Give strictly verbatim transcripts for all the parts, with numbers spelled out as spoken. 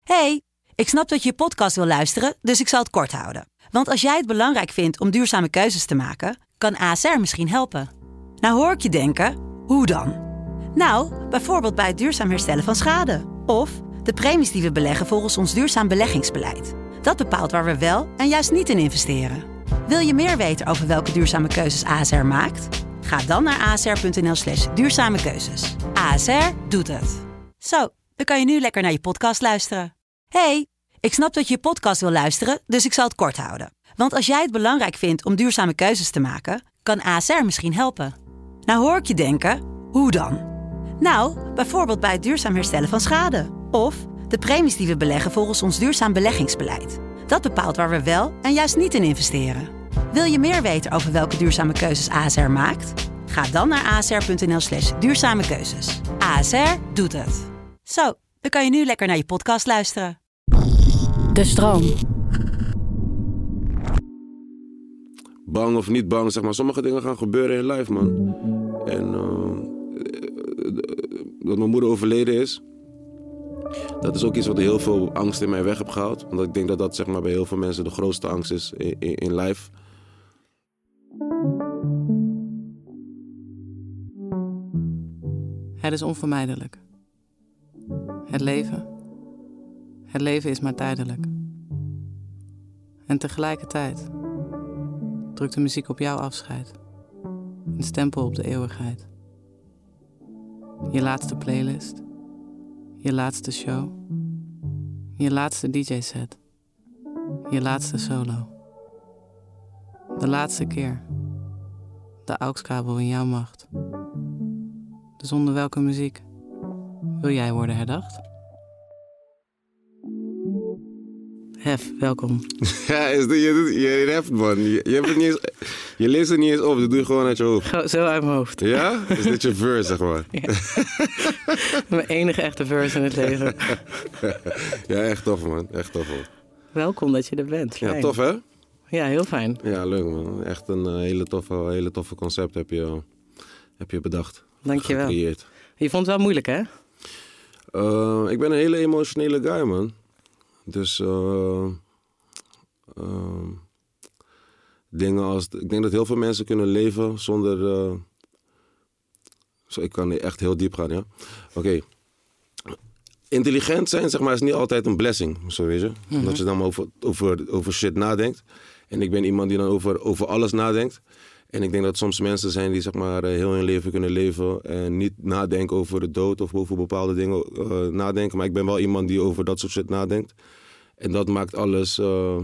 Hey, ik snap dat je je podcast wil luisteren, dus ik zal het kort houden. Want als jij het belangrijk vindt om duurzame keuzes te maken, kan A S R misschien helpen. Nou hoor ik je denken, hoe dan? Nou, bijvoorbeeld bij het duurzaam herstellen van schade. Of de premies die we beleggen volgens ons duurzaam beleggingsbeleid. Dat bepaalt waar we wel en juist niet in investeren. Wil je meer weten over welke duurzame keuzes A S R maakt? Ga dan naar asr.nl slash duurzame keuzes. A S R doet het. Zo, dan kan je nu lekker naar je podcast luisteren. Hey, ik snap dat je je podcast wil luisteren, dus ik zal het kort houden. Want als jij het belangrijk vindt om duurzame keuzes te maken, kan A S R misschien helpen. Nou hoor ik je denken, hoe dan? Nou, bijvoorbeeld bij het duurzaam herstellen van schade. Of de premies die we beleggen volgens ons duurzaam beleggingsbeleid. Dat bepaalt waar we wel en juist niet in investeren. Wil je meer weten over welke duurzame keuzes A S R maakt? Ga dan naar asr.nl slash duurzame keuzes. A S R doet het. Zo, dan kan je nu lekker naar je podcast luisteren. De stroom. Bang of niet bang, zeg maar. Sommige dingen gaan gebeuren in life, man. En uh, dat mijn moeder overleden is, dat is ook iets wat heel veel angst in mij weg heeft gehaald. Want ik denk dat dat, zeg maar, bij heel veel mensen de grootste angst is in, in, in life. Het is onvermijdelijk. Het leven. Het leven is maar tijdelijk. En tegelijkertijd drukt de muziek op jouw afscheid. Een stempel op de eeuwigheid. Je laatste playlist. Je laatste show. Je laatste D J-set. Je laatste solo. De laatste keer. De A U X-kabel in jouw macht. Dus onder welke muziek wil jij worden herdacht? Hef, welkom. Ja, is de, je, je, je heft, man. Je, je, hebt het niet eens, je leest het niet eens op, dat doe je gewoon uit je hoofd. Go, zo uit mijn hoofd. Ja? Is dit je verse, zeg maar? Ja. Mijn enige echte verse in het leven. Ja, echt tof, man. Echt tof, man. Welkom dat je er bent. Fijn. Ja, tof, hè? Ja, heel fijn. Ja, leuk, man. Echt een uh, hele, toffe, hele toffe concept heb je, uh, heb je bedacht. Dank je wel. Gecreëerd. Je vond het wel moeilijk, hè? Uh, ik ben een hele emotionele guy, man. Dus uh, uh, dingen als... Ik denk dat heel veel mensen kunnen leven zonder... Uh, zo, ik kan echt heel diep gaan, ja? Oké. Okay. Intelligent zijn, zeg maar, is niet altijd een blessing, zo weet je. Mm-hmm. Omdat je dan over, over, over shit nadenkt. En ik ben iemand die dan over, over alles nadenkt. En ik denk dat soms mensen zijn die, zeg maar, heel hun leven kunnen leven en niet nadenken over de dood of over bepaalde dingen uh, nadenken. Maar ik ben wel iemand die over dat soort shit nadenkt. En dat maakt alles... Uh...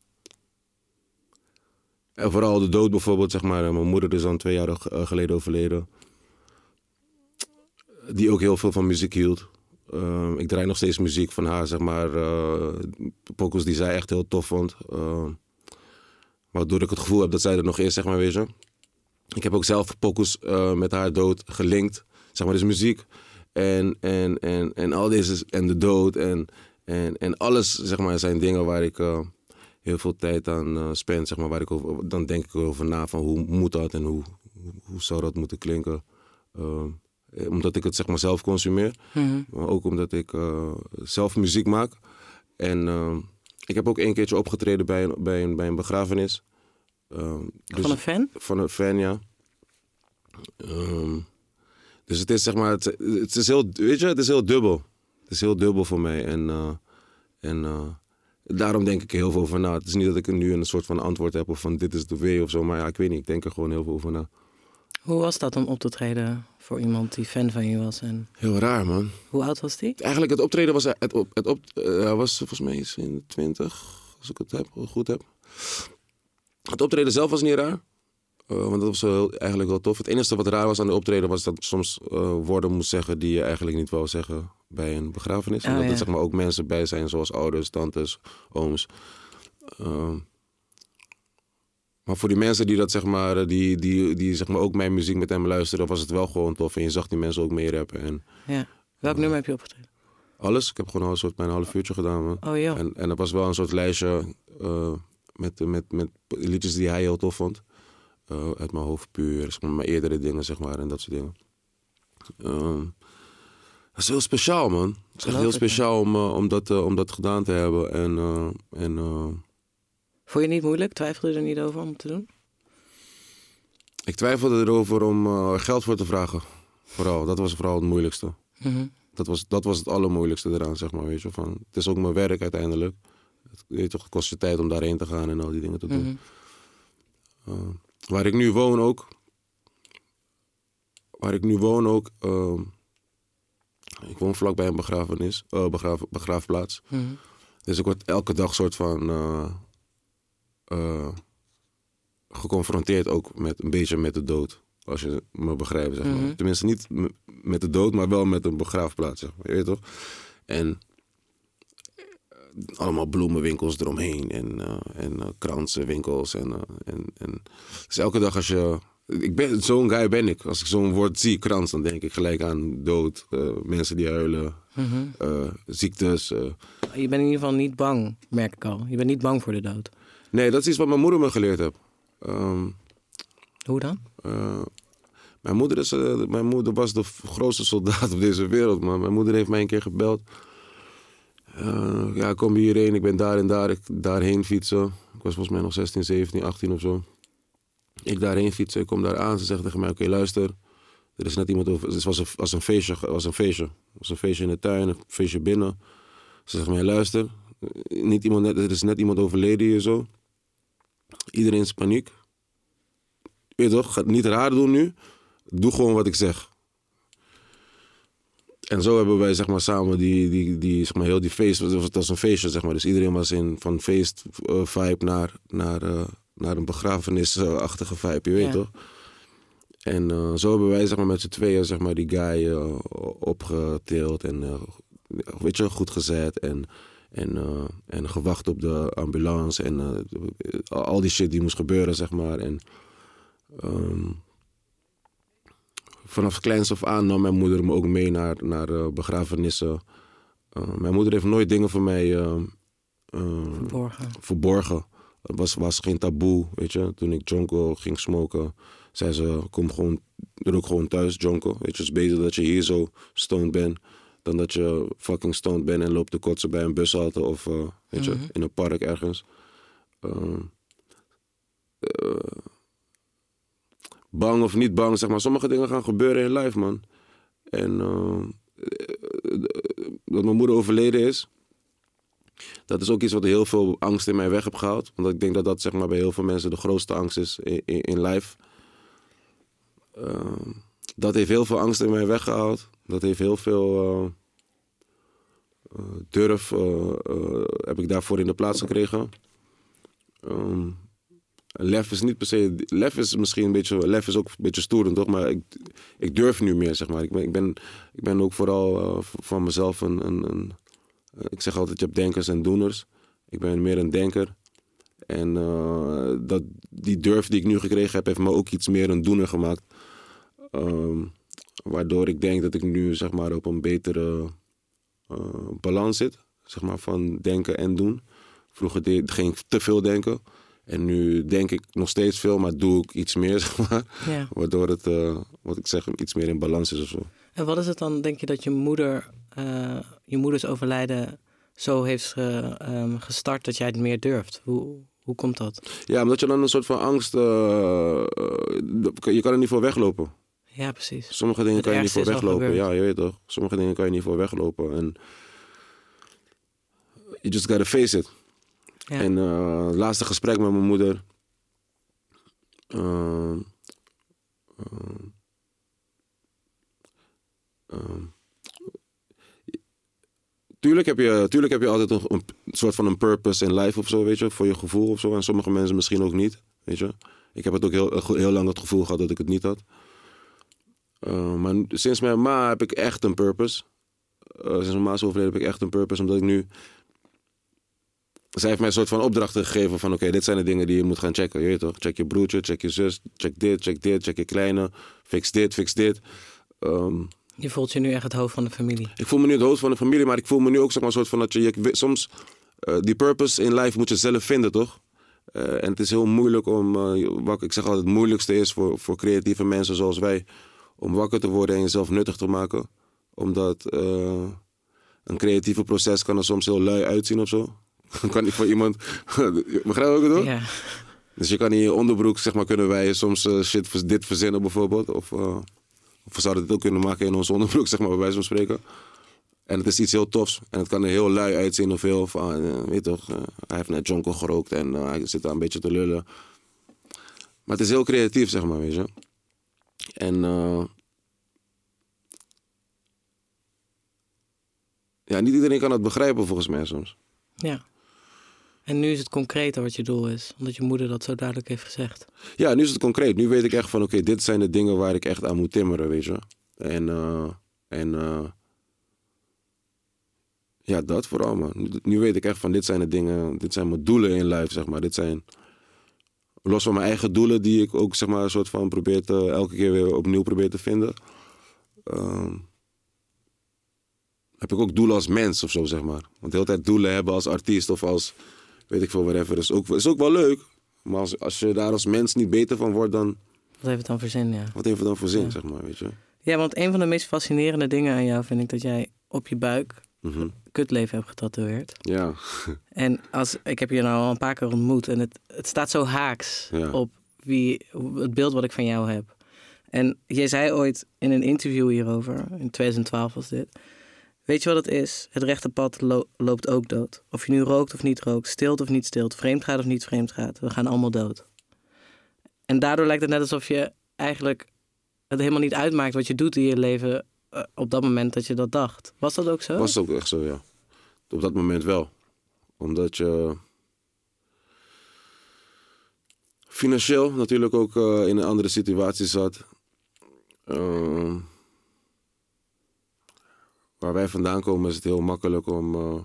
En vooral de dood bijvoorbeeld, zeg maar. Mijn moeder is dan twee jaar geleden overleden. Die ook heel veel van muziek hield. Uh, ik draai nog steeds muziek van haar, zeg maar. Uh, pokus die zij echt heel tof vond. Uh, Waardoor ik het gevoel heb dat zij er nog is, zeg maar, weet je. Ik heb ook zelf pokus uh, met haar dood gelinkt. Zeg maar, dus muziek. En, en, en, en al deze, en de dood en, en, en alles, zeg maar, zijn dingen waar ik uh, heel veel tijd aan uh, spend, zeg maar. Waar ik over, dan denk ik over na van hoe moet dat en hoe, hoe zou dat moeten klinken. Uh, omdat ik het, zeg maar, zelf consumeer. Mm-hmm. Maar ook omdat ik uh, zelf muziek maak. En... Uh, Ik heb ook één keertje opgetreden bij een, bij een, bij een begrafenis. Um, dus, van een fan? Van een fan, ja. Um, dus het is, zeg maar, het, het is heel, weet je, het is heel dubbel. Het is heel dubbel voor mij. En, uh, en uh, daarom denk ik er heel veel over na. Het is niet dat ik nu een soort van antwoord heb of van dit is de way of zo. Maar ja, ik weet niet, ik denk er gewoon heel veel over na. Hoe was dat om op te treden voor iemand die fan van je was? En... Heel raar, man. Hoe oud was die? Eigenlijk het optreden was, het op, het op, uh, was volgens mij iets in twintig, als ik het heb, goed heb. Het optreden zelf was niet raar, uh, want dat was heel, eigenlijk wel tof. Het enige wat raar was aan de optreden was dat ik soms uh, woorden moest zeggen die je eigenlijk niet wou zeggen bij een begrafenis. Oh, Omdat ja. er, zeg maar, ook mensen bij zijn zoals ouders, tantes, ooms. Uh, Maar voor die mensen die dat, zeg maar, die, die, die zeg maar ook mijn muziek met hem luisteren, was het wel gewoon tof. En je zag die mensen ook mee rappen. En, ja. Welk uh, nummer heb je opgetreden? Alles. Ik heb gewoon al een soort mijn half uurtje gedaan, man. Oh joh. En, en er was wel een soort lijstje uh, met, met, met liedjes die hij heel tof vond. Uh, uit mijn hoofd puur, zeg maar, mijn eerdere dingen, zeg maar, en dat soort dingen. Um, is heel speciaal, man. Het is echt heel speciaal om, uh, om, dat, uh, om dat gedaan te hebben. En, uh, en, uh... Vond je het niet moeilijk? Twijfelde je er niet over om te doen? Ik twijfelde erover om uh, geld voor te vragen. Vooral, dat was vooral het moeilijkste. Mm-hmm. Dat was, dat was het allermoeilijkste eraan, zeg maar. Weet je, van, het is ook mijn werk uiteindelijk. Het, weet je, toch, het kost je tijd om daarheen te gaan en al die dingen te doen. Mm-hmm. Uh, waar ik nu woon ook. Waar ik nu woon ook. Uh, ik woon vlakbij een begrafenis, uh, begraaf, begraafplaats. Mm-hmm. Dus ik word elke dag soort van uh, uh, geconfronteerd ook met een beetje met de dood. Als je me begrijpt, zeg maar. Mm-hmm. Tenminste, niet m- met de dood, maar wel met een begraafplaats, zeg maar. Je weet toch? En allemaal bloemenwinkels eromheen en, uh, en uh, kransenwinkels. En, uh, en, en... Dus elke dag als je... Ik ben, zo'n guy ben ik. Als ik zo'n woord zie, krans, dan denk ik gelijk aan dood. Uh, mensen die huilen, mm-hmm. uh, ziektes. Uh. Je bent in ieder geval niet bang, merk ik al. Je bent niet bang voor de dood. Nee, dat is iets wat mijn moeder me geleerd heeft. Um, Hoe dan? Uh, mijn, moeder is, uh, mijn moeder was de grootste soldaat op deze wereld, man. Mijn moeder heeft mij een keer gebeld. Uh, ja, ik kom hierheen, ik ben daar en daar, ik daarheen fietsen. Ik was volgens mij nog zestien, zeventien, achttien of zo. Ik daarheen fietsen, ik kom daar aan. Ze zegt tegen mij, oké, okay, luister. Er is net iemand over... Het was een, was een feestje. Was een feestje. Het was een feestje in de tuin, een feestje binnen. Ze zegt mij, luister. Niet iemand, er is net iemand overleden hier zo. Iedereen is paniek. Weet je toch, ga niet raar doen nu. Doe gewoon wat ik zeg. En zo hebben wij zeg maar samen die, die, die zeg maar heel die feest... Het was een feestje, zeg maar. Dus iedereen was in van feest uh, vibe naar... naar uh, naar een begrafenisachtige vibe, je weet ja. toch? En uh, zo hebben wij zeg maar, met z'n tweeën zeg maar, die guy uh, opgetild en uh, weet je, goed gezet en, en, uh, en gewacht op de ambulance en uh, al die shit die moest gebeuren, zeg maar. En um, vanaf kleins af aan nam mijn moeder me ook mee naar, naar uh, begrafenissen. Uh, mijn moeder heeft nooit dingen voor mij uh, uh, verborgen. verborgen. Het was, was geen taboe, weet je. Toen ik jonko ging smoken, zei ze, kom gewoon, rook gewoon thuis, jonko. Weet je, het is beter dat je hier zo stoned bent, dan dat je fucking stoned bent en loopt te kotsen bij een bushalte of, uh, weet je, mm-hmm. in een park ergens. Uh, uh, bang of niet bang, zeg maar. Sommige dingen gaan gebeuren in life, man. En uh, dat mijn moeder overleden is, dat is ook iets wat heel veel angst in mij weg heeft gehaald. Want ik denk dat dat zeg maar, bij heel veel mensen de grootste angst is in, in, in life. Uh, dat heeft heel veel angst in mij weggehaald. Dat heeft heel veel uh, uh, durf uh, uh, heb ik daarvoor in de plaats gekregen. Um, lef is niet per se... Lef is misschien een beetje... Lef is ook een beetje stoer, toch? Maar ik, ik durf nu meer, zeg maar. Ik ben, ik ben, ik ben ook vooral uh, van mezelf een... een, een Ik zeg altijd, je hebt denkers en doeners. Ik ben meer een denker. En uh, dat, die durf die ik nu gekregen heb, heeft me ook iets meer een doener gemaakt. Um, waardoor ik denk dat ik nu zeg maar, op een betere uh, balans zit. Zeg maar, van denken en doen. Vroeger deed, ging ik te veel denken. En nu denk ik nog steeds veel, maar doe ik iets meer. Zeg maar. Ja. Waardoor het, uh, wat ik zeg, iets meer in balans is of zo. En wat is het dan, denk je, dat je moeder... Uh, je moeders overlijden zo heeft ge, um, gestart dat jij het meer durft? Hoe, hoe komt dat? Ja, omdat je dan een soort van angst... Uh, je kan er niet voor weglopen. Ja, precies. Sommige dingen het kan je niet voor weglopen. Ja, je weet toch. Sommige dingen kan je niet voor weglopen. En you just gotta face it. Ja. En uh, het laatste gesprek met mijn moeder... Uh, uh, uh, Tuurlijk heb, je, tuurlijk heb je altijd een, een soort van een purpose in life of zo, weet je, voor je gevoel of zo. En sommige mensen misschien ook niet, weet je. Ik heb het ook heel, heel lang het gevoel gehad dat ik het niet had. Uh, maar sinds mijn ma heb ik echt een purpose. Uh, sinds mijn ma is overleden heb ik echt een purpose, omdat ik nu... Zij heeft mij een soort van opdrachten gegeven van... oké, okay, dit zijn de dingen die je moet gaan checken, je weet toch. Check je broertje, check je zus, check dit, check dit, check je kleine. Fix dit, fix dit. Um, Je voelt je nu echt het hoofd van de familie. Ik voel me nu het hoofd van de familie, maar ik voel me nu ook zeg maar, een soort van dat je... je soms, uh, die purpose in life moet je zelf vinden, toch? Uh, en het is heel moeilijk om... Uh, wakker, ik zeg altijd, het moeilijkste is voor, voor creatieve mensen zoals wij... om wakker te worden en jezelf nuttig te maken. Omdat uh, een creatieve proces kan er soms heel lui uitzien of zo. Dan kan ik van iemand... Begrijp je wat ik bedoel? Ja. Dus je kan in je onderbroek, zeg maar, kunnen wij soms uh, shit dit verzinnen bijvoorbeeld. Of, uh, of we zouden dit ook kunnen maken in onze onderbroek, zeg maar, bij wijze van spreken. En het is iets heel tofs. En het kan er heel lui uitzien of heel van, uh, weet je toch, uh, hij heeft net jonko gerookt en uh, hij zit daar een beetje te lullen. Maar het is heel creatief, zeg maar, weet je. En uh, ja, niet iedereen kan het begrijpen volgens mij soms. Ja. En nu is het concreter wat je doel is, omdat je moeder dat zo duidelijk heeft gezegd. Ja, nu is het concreet. Nu weet ik echt van, oké, okay, dit zijn de dingen waar ik echt aan moet timmeren, weet je. En, uh, en uh, ja, dat vooral, man. Nu, nu weet ik echt van, dit zijn de dingen, dit zijn mijn doelen in life, zeg maar. Dit zijn, los van mijn eigen doelen, die ik ook, zeg maar, een soort van probeer te, elke keer weer opnieuw probeer te vinden. Uh, heb ik ook doelen als mens of zo, zeg maar. Want de hele tijd doelen hebben als artiest of als, weet ik veel, whatever, is ook, is ook wel leuk. Maar als, als je daar als mens niet beter van wordt, dan... Wat heeft het dan voor zin, ja. Wat heeft het dan voor zin, ja. zeg maar, weet je. Ja, want een van de meest fascinerende dingen aan jou vind ik dat jij op je buik Mm-hmm. kutleven hebt getatoeëerd. Ja. En als, ik heb je nou al een paar keer ontmoet en het, het staat zo haaks Ja. op wie, het beeld wat ik van jou heb. En jij zei ooit in een interview hierover, in twintig twaalf was dit... Weet je wat het is? Het rechte pad lo- loopt ook dood. Of je nu rookt of niet rookt, stilt of niet stilt, vreemd gaat of niet vreemd gaat. We gaan allemaal dood. En daardoor lijkt het net alsof je eigenlijk het helemaal niet uitmaakt wat je doet in je leven uh, op dat moment dat je dat dacht. Was dat ook zo? Was ook echt zo, ja. Op dat moment wel. Omdat je financieel natuurlijk ook uh, in een andere situatie zat. Uh, waar wij vandaan komen is het heel makkelijk om uh,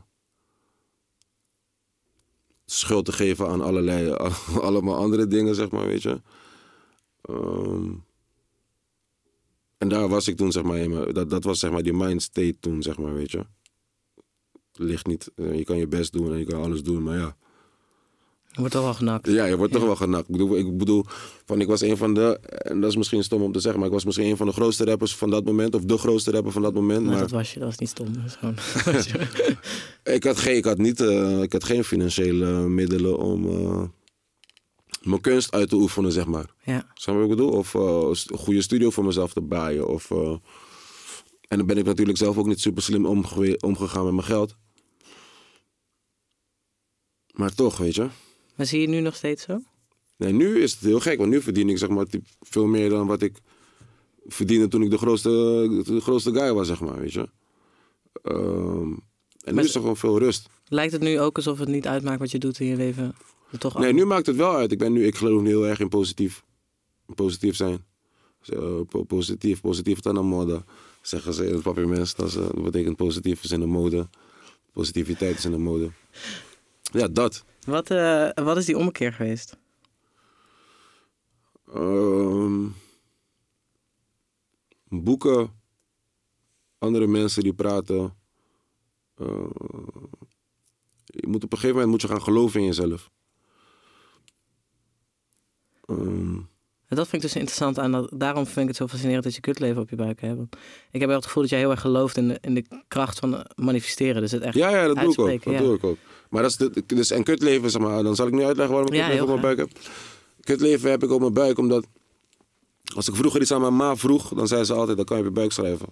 schuld te geven aan allerlei, allemaal andere dingen, zeg maar, weet je. Um, en daar was ik toen, zeg maar, in mijn, dat, dat was zeg maar die mind state toen, zeg maar, weet je. Het ligt niet, je kan je best doen en je kan alles doen, maar ja. Je wordt toch wel genakt. Ja, je wordt ja. toch wel genakt. Ik bedoel, ik bedoel, van ik was een van de, en dat is misschien stom om te zeggen, maar ik was misschien een van de grootste rappers van dat moment, of de grootste rapper van dat moment. Maar, maar dat was je, dat was niet stom. Dat is gewoon... ik, had geen, ik, had niet, uh, ik had geen financiële middelen om uh, mijn kunst uit te oefenen, zeg maar. Ja. Snap je wat ik bedoel? Of uh, een goede studio voor mezelf te baaien. Of, uh, en dan ben ik natuurlijk zelf ook niet super slim omge- omgegaan met mijn geld. Maar toch, weet je. Maar zie je nu nog steeds zo? Nee, nu is het heel gek, want nu verdien ik zeg maar veel meer dan wat ik verdiende toen ik de grootste, de grootste guy was, zeg maar, weet je. Um, en nu maar is er gewoon veel rust. Lijkt het nu ook alsof het niet uitmaakt wat je doet in je leven? Toch nee, nu maakt het wel uit. Ik ben nu, ik geloof nu heel erg in positief. Positief zijn. Zo, positief, positief dan een mode. Zeggen ze in het papiermens. Dat, dat betekent positief is in de mode. Positiviteit is in de mode. Ja, dat. Wat, uh, wat is die ommekeer geweest? Um, boeken. Andere mensen die praten. Uh, je moet op een gegeven moment moet je gaan geloven in jezelf. Um, en dat vind ik dus interessant aan. Dat, daarom vind ik het zo fascinerend dat je kutleven op je buik hebt. Ik heb wel het gevoel dat jij heel erg gelooft in de, in de kracht van manifesteren. Dus het echt ja, ja, dat doe ik ook. Dat ja. doe ik ook. Maar dat is de, dus en kutleven, zeg maar, dan zal ik nu uitleggen waarom ik ja, kutleven op mijn buik heb. Kutleven heb ik op mijn buik omdat als ik vroeger iets aan mijn ma vroeg, dan zei ze altijd, dan kan je op je buik schrijven.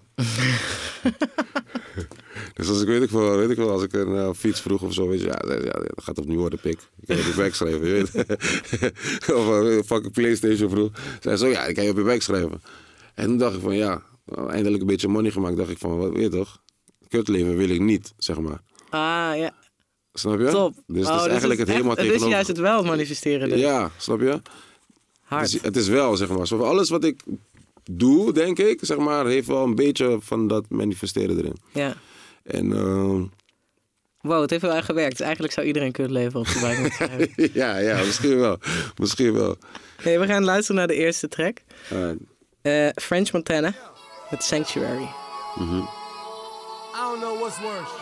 Dus als ik weet ik wel, weet ik wel, als ik een uh, fiets vroeg of zo, weet je, ja, ja, dat gaat opnieuw worden, pik. Ik kan je op je buik schrijven, je weet. Of een uh, fucking PlayStation vroeg. Zei zo, ja, ik kan je op je buik schrijven. En toen dacht ik van, ja, eindelijk een beetje money gemaakt, dacht ik van, wat weet je toch? Kutleven wil ik niet, zeg maar. Ah, ja. Snap je? Top. Dus oh, het is eigenlijk het helemaal tegenover. Dus juist het wel manifesteren. Dus. Ja, snap je? Hard. Dus het is wel, zeg maar, zo alles wat ik doe, denk ik, zeg maar, heeft wel een beetje van dat manifesteren erin. Ja. En, uh... wow, het heeft wel echt gewerkt. Dus eigenlijk zou iedereen kutleven op de buik moeten schrijven. ja, ja, misschien wel. Misschien wel. Hey, we gaan luisteren naar de eerste track. Uh, uh, French Montana met Sanctuary. Mm-hmm. I don't know what's worse.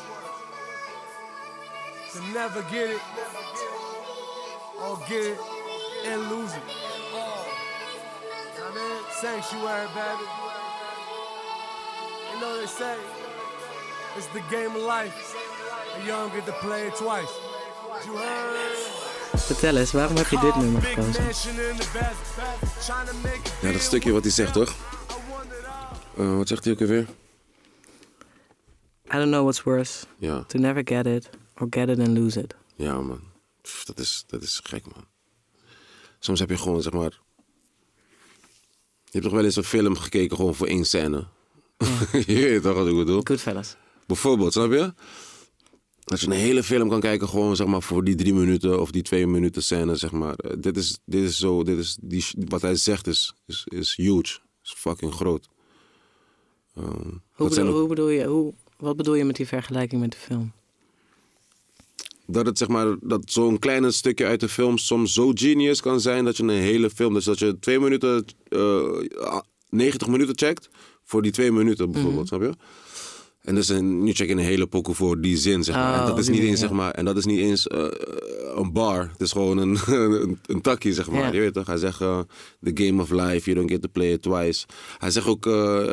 To never get it, or get it and lose it. Oh, I mean, sanctuary, baby. You know what they say? It's the game of life. And you don't get to play it twice. You heard? Vertel eens, waarom heb je dit nummer gekozen? Ja, dat stukje wat hij zegt, toch? Uh, wat zegt hij ook alweer? I don't know what's worse. Ja. To never get it, or get it and lose it. Ja, man. Pff, dat is, dat is gek, man. Soms heb je gewoon, zeg maar... Je hebt toch wel eens een film gekeken gewoon voor één scène? Ja. Je weet toch wat ik bedoel? Goodfellas. Bijvoorbeeld, snap je? Als je een hele film kan kijken gewoon, zeg maar, voor die drie minuten of die twee minuten scène, zeg maar. Uh, dit is, dit is zo, dit is, die, wat hij zegt is, is, is huge. Is fucking groot. Uh, hoe, bedoel, ook, hoe bedoel je, hoe, wat bedoel je met die vergelijking met de film? Dat het, zeg maar, dat zo'n kleine stukje uit de film soms zo genius kan zijn dat je een hele film, dus dat je twee minuten, uh, negentig minuten checkt voor die twee minuten bijvoorbeeld, mm-hmm. snap je? En dus een, nu check je een hele pokoe voor die zin, zeg maar. Oh, en dat is niet eens, ja. zeg maar, en dat is niet eens uh, een bar. Het is gewoon een, een, een takkie, zeg maar. Ja. Je weet toch? Hij zegt, uh, the game of life, you don't get to play it twice. Hij zegt ook, uh,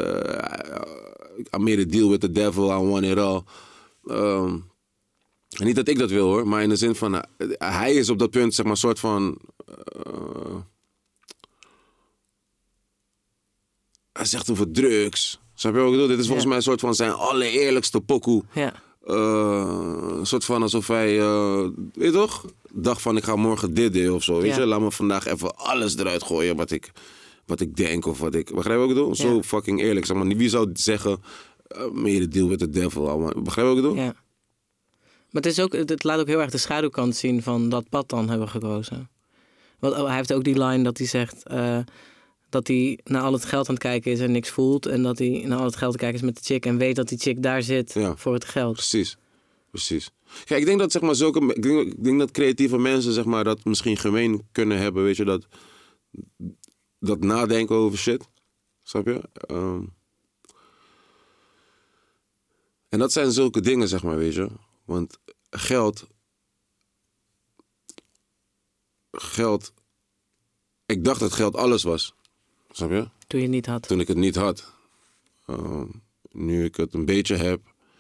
I made a deal with the devil, I want it all. Um, en niet dat ik dat wil, hoor. Maar in de zin van, uh, hij is op dat punt, zeg maar, soort van... Uh, hij zegt over drugs... Snap je wat ik bedoel? Dit is volgens ja. mij een soort van zijn allereerlijkste pokoe. Ja. Uh, een soort van alsof hij, uh, weet je toch? Dacht van ik ga morgen dit doen of zo. Weet ja. je? Laat me vandaag even alles eruit gooien wat ik, wat ik denk of wat ik... Begrijp je wat ik bedoel? Ja. Zo fucking eerlijk. Zeg maar, wie zou zeggen, uh, made a deal with the devil. Allemaal. Begrijp je wat ik bedoel? Ja. Maar het, is ook, het laat ook heel erg de schaduwkant zien van dat pad dan hebben gekozen. Want oh, hij heeft ook die line dat hij zegt... Uh, dat hij naar al het geld aan het kijken is en niks voelt. En dat hij naar al het geld aan het kijken is met de chick. En weet dat die chick daar zit ja. voor het geld. Precies. Precies. Kijk, ik denk dat, zeg maar, zulke... Ik denk, ik denk dat creatieve mensen, zeg maar, dat misschien gemeen kunnen hebben. Weet je, dat... Dat nadenken over shit. Snap je? Um, en dat zijn zulke dingen, zeg maar, weet je. Want geld... Geld... Ik dacht dat geld alles was. Snap je? Toen je het niet had. Toen ik het niet had. Uh, nu ik het een beetje heb,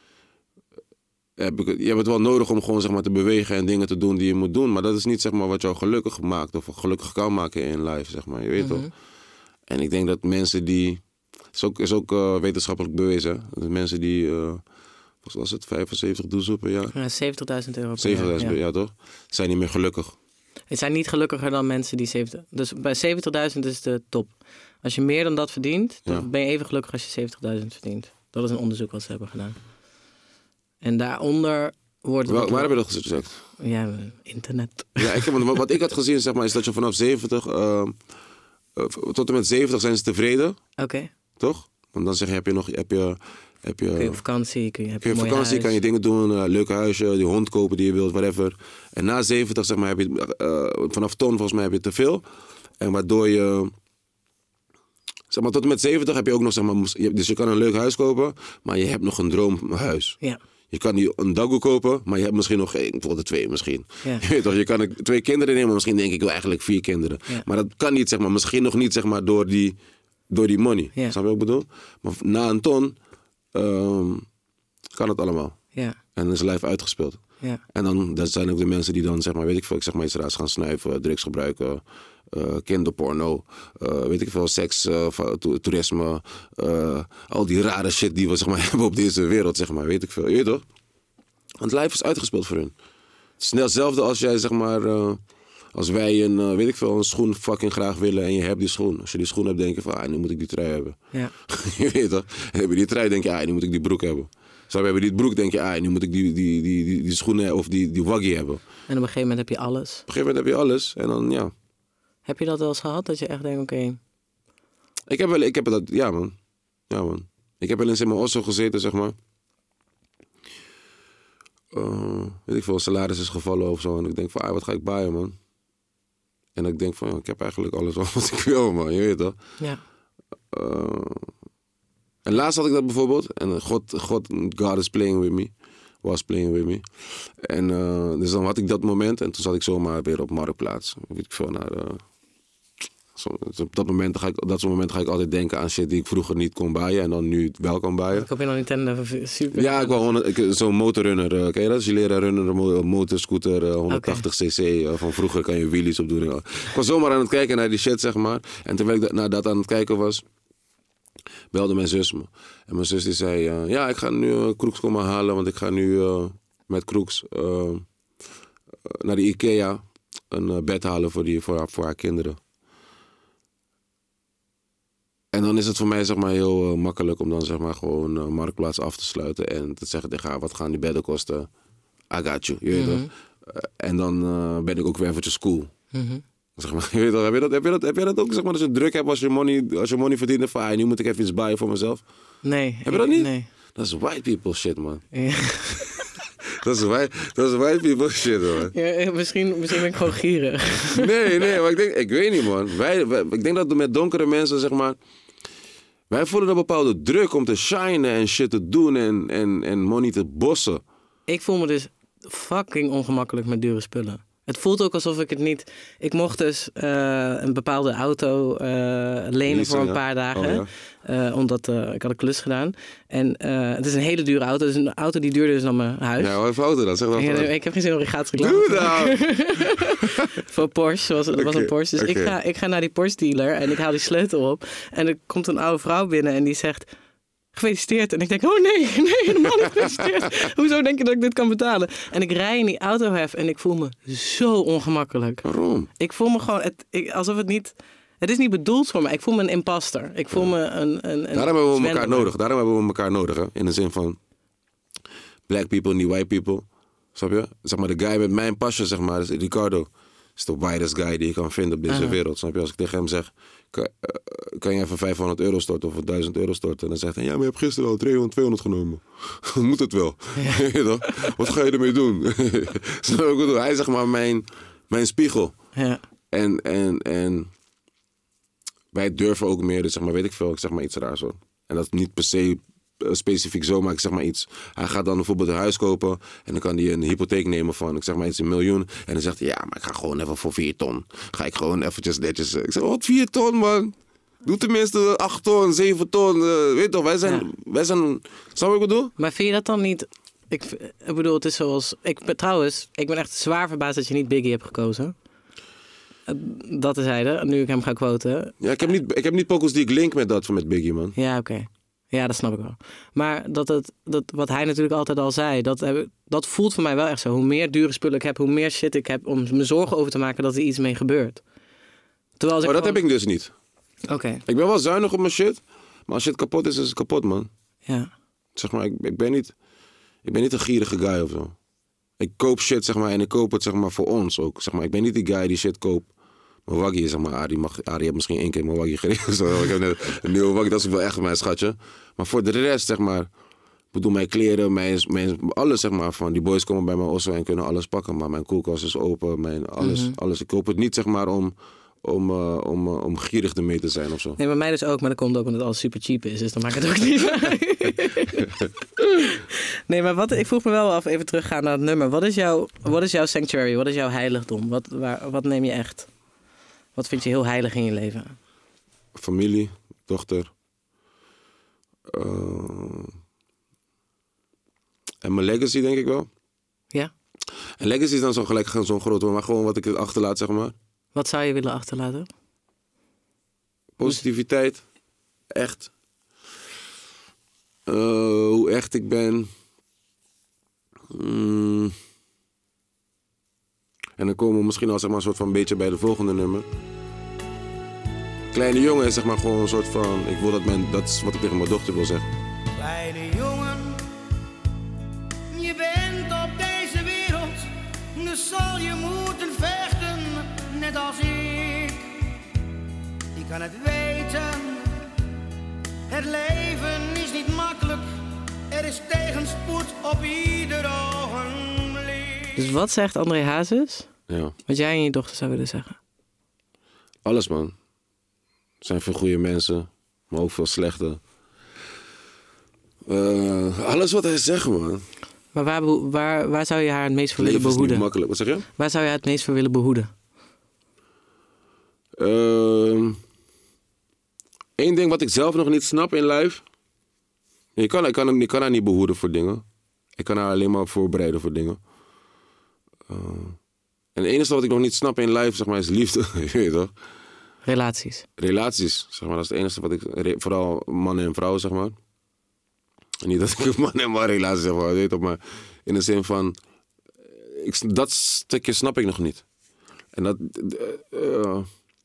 heb ik het, je hebt het wel nodig om gewoon, zeg maar, te bewegen en dingen te doen die je moet doen. Maar dat is niet, zeg maar, wat jou gelukkig maakt of gelukkig kan maken in life, zeg maar. Je weet mm-hmm. toch? En ik denk dat mensen die... Het is ook, is ook uh, wetenschappelijk bewezen. Dat mensen die... Uh, wat was het? vijfenzeventigduizend per jaar? Ja, zeventigduizend euro per zeventigduizend jaar. Ja. per jaar, toch? Zijn niet meer gelukkig. Het zijn niet gelukkiger dan mensen die zeventig... Dus bij zeventigduizend is de top. Als je meer dan dat verdient, dan ja. ben je even gelukkig als je zeventigduizend verdient. Dat is een onderzoek wat ze hebben gedaan. En daaronder wordt... Waar, waar heb je dat gezegd? Ja, internet. Ja, ik heb, wat ik had gezien, zeg maar, is dat je vanaf zeventig... Uh, uh, tot en met zeventig zijn ze tevreden. Oké. Okay. Toch? Want dan zeg je, heb je nog... Heb je, heb je, kun je op vakantie, kun je, heb je, kun je op vakantie, huis. kan je dingen doen, uh, leuk huisje, die hond kopen die je wilt, whatever. En na zeventig, zeg maar, heb je, uh, vanaf ton volgens mij heb je te veel. En waardoor je, zeg maar, tot en met zeventig heb je ook nog, zeg maar, dus je kan een leuk huis kopen, maar je hebt nog een droomhuis. Ja. Je kan niet een dagoe kopen, maar je hebt misschien nog één, bijvoorbeeld twee misschien. Ja. Je weet toch, je kan twee kinderen nemen, maar misschien denk ik wel eigenlijk vier kinderen. Ja. Maar dat kan niet, zeg maar, misschien nog niet, zeg maar, door die, door die money. Ja. Snap je wat ik bedoel? Maar na een ton... Um, kan het allemaal. Ja. En dan is live uitgespeeld. Ja. En dan dat zijn ook de mensen die dan, zeg maar, weet ik veel, ik zeg maar iets raars gaan snuiven, drugs gebruiken, uh, kinderporno, uh, weet ik veel, seks, uh, to- toerisme, uh, al die rare shit die we, zeg maar, hebben op deze wereld, zeg maar, weet ik veel. Je weet toch? Want live is uitgespeeld voor hun. Het is net hetzelfde als jij, zeg maar, uh, als wij een, uh, weet ik veel, een schoen fucking graag willen en je hebt die schoen. Als je die schoen hebt, denk je van, ah, nu moet ik die trui hebben. Ja. Je weet toch? En heb je die trui, denk je, ah, nu moet ik die broek hebben. Zo hebben die broek, denk je, ah, nu moet ik die, die, die, die, die schoenen of die, die waggie hebben. En op een gegeven moment heb je alles. Op een gegeven moment heb je alles en dan, ja. Heb je dat wel eens gehad, dat je echt denkt, oké... Okay. Ik heb wel, ik heb dat, ja man. Ja man. Ik heb wel eens in mijn osso gezeten, zeg maar. Uh, weet ik veel, salaris is gevallen of zo. En ik denk van, ah, wat ga ik baaien, man? En ik denk van, ja, ik heb eigenlijk alles wat ik wil, man. Je weet toch? Ja. Uh, en laatst had ik dat bijvoorbeeld. En God, God, God is playing with me. Was playing with me. En uh, dus dan had ik dat moment. En toen zat ik zomaar weer op Marktplaats. Weet ik veel, naar uh, Zo, op dat, moment ga ik, dat soort momenten ga ik altijd denken aan shit die ik vroeger niet kon buyen en dan nu wel kan buyen. Ik hoop je nog Nintendo super. Ja, ik wou gewoon zo'n motorrunner. Uh, ken je dat? Je leren runnen, een motorscooter, uh, honderdtachtig cc. Uh, van vroeger kan je wheelies op doen. Ik was zomaar aan het kijken naar die shit, zeg maar. En terwijl ik naar dat aan het kijken was, belde mijn zus me. En mijn zus die zei, uh, ja, ik ga nu uh, Kroeks komen halen, want ik ga nu uh, met Kroeks uh, naar de Ikea een uh, bed halen voor, die, voor, haar, voor haar kinderen. En dan is het voor mij zeg maar heel uh, makkelijk om dan zeg maar gewoon uh, Marktplaats af te sluiten en te zeggen tegen haar, wat gaan die bedden kosten? I got you, je weet Mm-hmm. uh, En dan uh, ben ik ook weer eventjes cool. Mm-hmm. Zeg maar, je weet wel, heb, je dat, heb, je dat, heb je dat ook, zeg maar, als je druk hebt, als je money, als je money verdient, van, ah, nu moet ik even iets buyen voor mezelf? Nee. Heb je dat niet? Nee. Dat is white people shit, man. Ja. Dat is white, dat is white people shit, man. Ja, misschien, misschien ben ik gewoon gierig. Nee, nee, maar ik denk, ik weet niet, man. Wij, wij, ik denk dat met donkere mensen, zeg maar, wij voelen een bepaalde druk om te shinen en shit te doen en, en, en money te bossen. Ik voel me dus fucking ongemakkelijk met dure spullen. Het voelt ook alsof ik het niet... Ik mocht dus uh, een bepaalde auto uh, lenen Leasen, voor een ja. paar dagen. Oh, ja. uh, omdat uh, ik had een klus gedaan. En uh, het is een hele dure auto. Het is een auto die duurder is dan mijn huis. Ja, wat fouten dan? Zeg dat. Ja, ik heb geen zin om gratis reclame Doe te maken. nou! Voor Porsche, was, het was Oké, een Porsche. Dus oké. ik, ga, ik ga naar die Porsche dealer en ik haal die sleutel op. En er komt een oude vrouw binnen en die zegt... Gefeliciteerd. En ik denk, oh nee, nee, helemaal niet gefeliciteerd. Hoezo denk je dat ik dit kan betalen? En ik rij in die autohef en ik voel me zo ongemakkelijk. Waarom? Ik voel me gewoon, het, ik, alsof het niet... Het is niet bedoeld voor mij. Ik voel me een imposter. Ik voel me een... een, een Daarom hebben we elkaar zwendelaar. nodig. Daarom hebben we elkaar nodig. Hè? In de zin van black people, niet white people. Snap je? Zeg maar, de guy met mijn pasje, zeg maar, is Ricardo. Is de whitest guy die je kan vinden op deze Uh-huh. wereld. Snap je? Als ik tegen hem zeg, kan, uh, kan je even vijfhonderd euro storten of duizend euro storten? En dan zegt hij, ja, maar je hebt gisteren al driehonderd, tweehonderd genomen. Dan moet het wel. Ja. Wat ga je ermee doen? Snap je wat ik bedoel? Hij is zeg maar mijn, mijn spiegel. Ja. En, en, en wij durven ook meer, dus zeg maar, weet ik veel, ik zeg maar iets raars hoor. En dat is niet per se uh, specifiek zo, maar ik zeg maar iets. Hij gaat dan bijvoorbeeld een huis kopen en dan kan hij een hypotheek nemen van, ik zeg maar iets, een miljoen. En dan zegt hij, ja, maar ik ga gewoon even voor vier ton. Ga ik gewoon eventjes netjes. Ik zeg, wat vier ton, man? Doe tenminste acht ton, zeven ton. Uh, weet toch, wij zijn, Ja. wij zijn, snap je wat ik bedoel? Maar vind je dat dan niet... Ik, ik bedoel, het is zoals... Ik, trouwens, ik ben echt zwaar verbaasd dat je niet Biggie hebt gekozen. Uh, Dat terzijde, nu ik hem ga quoten. Ja, ik heb niet, ik heb niet pokus die ik link met dat van met Biggie, man. Ja, oké. Okay. Ja, dat snap ik wel. Maar dat het, dat, wat hij natuurlijk altijd al zei, dat, heb, dat voelt voor mij wel echt zo. Hoe meer dure spullen ik heb, hoe meer shit ik heb om me zorgen over te maken dat er iets mee gebeurt. Terwijl als Maar ik dat gewoon... heb ik dus niet. Oké, okay. Ik ben wel zuinig op mijn shit, maar als shit kapot is, is het kapot, man. Ja. Zeg maar, ik, ik ben niet, ik ben niet een gierige guy of zo. Ik koop shit, zeg maar, en ik koop het, zeg maar, voor ons ook. Zeg maar, ik ben niet die guy die shit koopt. Mijn waggie, zeg maar, Arie, mag, Arie heeft misschien één keer mijn waggie gereden. Zo. Ik heb net een nieuwe waggie, dat is wel echt mijn schatje. Maar voor de rest, zeg maar, ik bedoel, mijn kleren, mijn, mijn, alles, zeg maar, van die boys komen bij mijn osso en kunnen alles pakken. Maar mijn koelkast is open, mijn, alles, Mm-hmm. alles. Ik koop het niet, zeg maar, om, om, uh, om, uh, om gierig ermee te zijn of zo. Nee, bij mij dus ook, maar dat komt ook omdat alles super cheap is. Dus dan maakt het ook niet uit. Nee, maar wat, ik vroeg me wel af, even teruggaan naar het nummer. Wat is jouw, wat is jouw sanctuary? Wat is jouw heiligdom? Wat, waar, wat neem je echt? Wat vind je heel heilig in je leven? Familie, dochter. Uh, en mijn legacy, denk ik wel. Ja? En legacy is dan zo gelijk zo'n groot woord, maar gewoon wat ik achterlaat, zeg maar. Wat zou je willen achterlaten? Positiviteit. Echt. Uh, hoe echt ik ben. Mm. En dan komen we misschien al, zeg maar, een soort van beetje bij de volgende nummer. Kleine jongen is, zeg maar, gewoon een soort van... Ik wil dat mijn... Dat is wat ik tegen mijn dochter wil zeggen. Kleine jongen, je bent op deze wereld, dus zal je moeten vechten, net als ik. Je kan het weten, het leven is niet makkelijk, er is tegenspoed op ieder ogenblik. Dus wat zegt André Hazes? Ja. Wat jij en je dochter zou willen zeggen? Alles, man. Er zijn veel goede mensen, maar ook veel slechte. Uh, alles wat hij zegt, man. Maar waar, beho- waar, waar zou je haar het meest voor willen Leven is niet behoeden? makkelijk. Wat zeg je? Waar zou je haar het meest voor willen behoeden? Eén uh, ding wat ik zelf nog niet snap in live. Je kan, ik, kan, ik kan haar niet behoeden voor dingen. Ik kan haar alleen maar voorbereiden voor dingen. Uh, en het enige wat ik nog niet snap in live, zeg maar, is liefde. Je weet toch? Relaties. Relaties, zeg maar. Dat is het enige wat ik... Vooral mannen en vrouwen, zeg maar. En niet dat ik een man en man relatie zeg maar, weet je, maar in de zin van... Ik, dat stukje snap ik nog niet. En dat... Uh,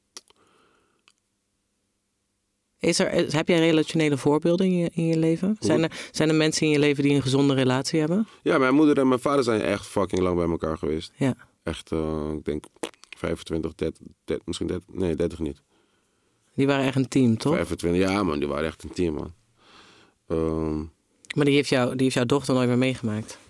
Is er, heb jij relationele voorbeelden in je, in je leven? Zijn er, zijn er mensen in je leven die een gezonde relatie hebben? Ja, mijn moeder en mijn vader zijn echt fucking lang bij elkaar geweest. Ja. Echt, uh, ik denk vijfentwintig, dertig, dertig misschien dertig, nee, dertig niet. Die waren echt een team, toch? vijfentwintig, ja man, die waren echt een team, man. Um, maar die heeft, jou, die heeft jouw dochter nooit meer meegemaakt?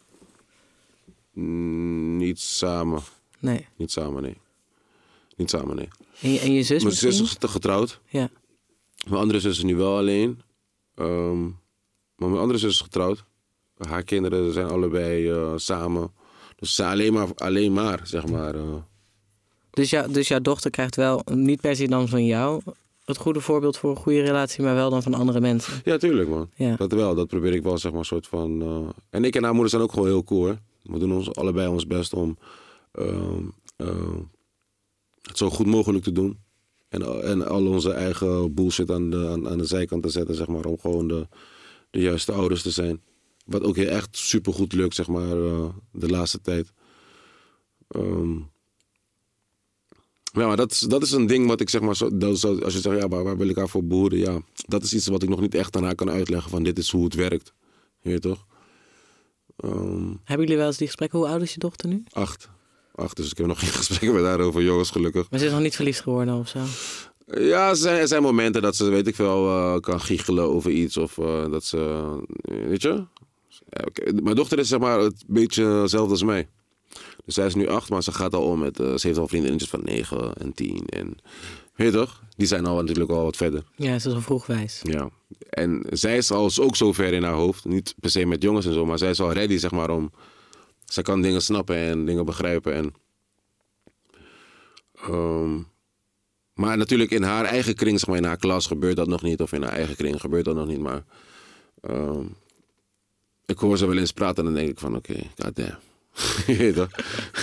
Mm, niet samen. Nee. Niet samen, nee. Niet samen, nee. En je, en je zus Mijn misschien? zus is getrouwd. Ja. Mijn andere zus is nu wel alleen. Um, maar mijn andere zus is getrouwd. Haar kinderen zijn allebei uh, samen. Dus alleen maar, alleen maar zeg maar. Uh. Dus, jou, dus jouw dochter krijgt wel, niet per se dan van jou, het goede voorbeeld voor een goede relatie, maar wel dan van andere mensen? Ja, tuurlijk, man. Ja. Dat wel. Dat probeer ik wel, zeg maar, soort van... Uh... En ik en haar moeder zijn ook gewoon heel cool, hè. We doen ons allebei ons best om uh, uh, het zo goed mogelijk te doen. En, en al onze eigen bullshit aan de, aan, aan de zijkant te zetten, zeg maar, om gewoon de, de juiste ouders te zijn. Wat ook echt supergoed lukt, zeg maar, uh, de laatste tijd. Um, ja, maar dat, dat is een ding wat ik, zeg maar, zo, dat, zo, als je zegt, ja, waar, waar wil ik haar voor behoeden? Ja, dat is iets wat ik nog niet echt aan haar kan uitleggen, van dit is hoe het werkt. Je weet toch? Um, Hebben jullie wel eens die gesprekken? Hoe oud is je dochter nu? Acht. Acht, dus ik heb nog geen gesprekken met haar over jongens, gelukkig. Maar ze is nog niet verliefd geworden of zo? Ja, er zijn, er zijn momenten dat ze, weet ik veel, uh, kan giechelen over iets. Of uh, dat ze, uh, weet je? Ja, okay. Mijn dochter is, zeg maar, het beetje hetzelfde als mij. Dus zij is nu acht, maar ze gaat al om met... Uh, ze heeft al vriendinnetjes van negen en tien. En, weet je toch? Die zijn al natuurlijk al wat verder. Ja, ze is al vroeg wijs. Ja. En zij is al ook zo ver in haar hoofd. Niet per se met jongens en zo, maar zij is al ready, zeg maar, om... Zij kan dingen snappen en dingen begrijpen. En, um, maar natuurlijk in haar eigen kring, zeg maar, in haar klas gebeurt dat nog niet. Of in haar eigen kring gebeurt dat nog niet. Maar um, ik hoor ze wel eens praten en dan denk ik van oké, okay, goddamn. Je weet toch?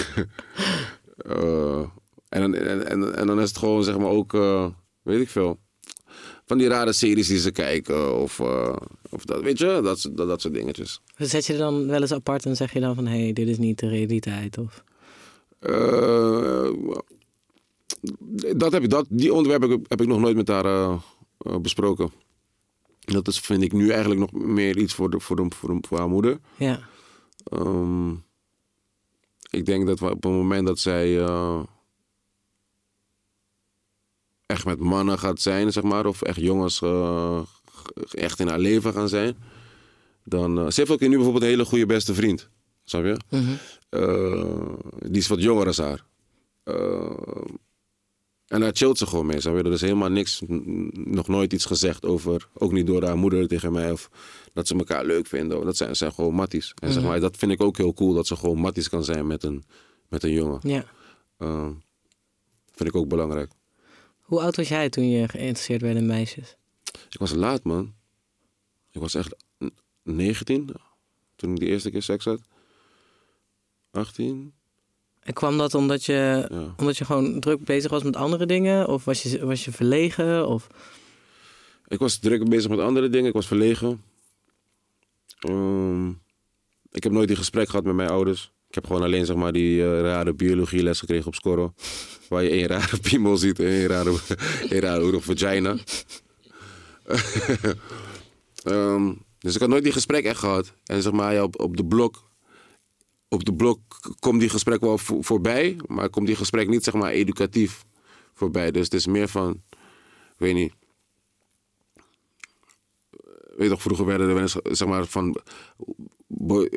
uh, en, en, en, en dan is het gewoon, zeg maar, ook, uh, weet ik veel... Van die rare series die ze kijken of, uh, of dat, weet je, dat, dat, dat soort dingetjes. Zet je er dan wel eens apart en zeg je dan van, hé, hey, dit is niet de realiteit, of? Uh, dat heb ik, dat, die onderwerp heb ik, heb ik nog nooit met haar uh, uh, besproken. Dat is, vind ik nu eigenlijk nog meer iets voor, de, voor, de, voor, de, voor haar moeder. Ja. Um, ik denk dat we op het moment dat zij... Uh, echt met mannen gaat zijn, zeg maar, of echt jongens uh, echt in haar leven gaan zijn, dan... Uh, ze heeft ook nu bijvoorbeeld een hele goede beste vriend, snap je? Mm-hmm. Uh, die is wat jonger dan haar. Uh, en daar chillt ze gewoon mee, snap je? Er is helemaal niks, n- nog nooit iets gezegd over, ook niet door haar moeder tegen mij, of dat ze elkaar leuk vinden. Dat zijn, zijn gewoon matties. En mm-hmm. zeg maar, dat vind ik ook heel cool, dat ze gewoon matties kan zijn met een, met een jongen. Ja. Uh, vind ik ook belangrijk. Hoe oud was jij toen je geïnteresseerd werd in meisjes? Ik was laat, man. Ik was echt negentien toen ik de eerste keer seks had. achttien. En kwam dat omdat je, ja. omdat je gewoon druk bezig was met andere dingen? Of was je, was je verlegen? Of... Ik was druk bezig met andere dingen. Ik was verlegen. Um, ik heb nooit die gesprek gehad met mijn ouders. Ik heb gewoon alleen, zeg maar, die uh, rare biologieles gekregen op Scorro. Waar je één rare piemel ziet en één rare, één rare vagina. um, dus ik had nooit die gesprek echt gehad. En zeg maar, ja, op, op de blok... Op de blok komt die gesprek wel vo- voorbij. Maar komt die gesprek niet, zeg maar, educatief voorbij. Dus het is meer van... Ik weet niet... Weet je toch, vroeger werden er wel eens, zeg maar, van... Boy,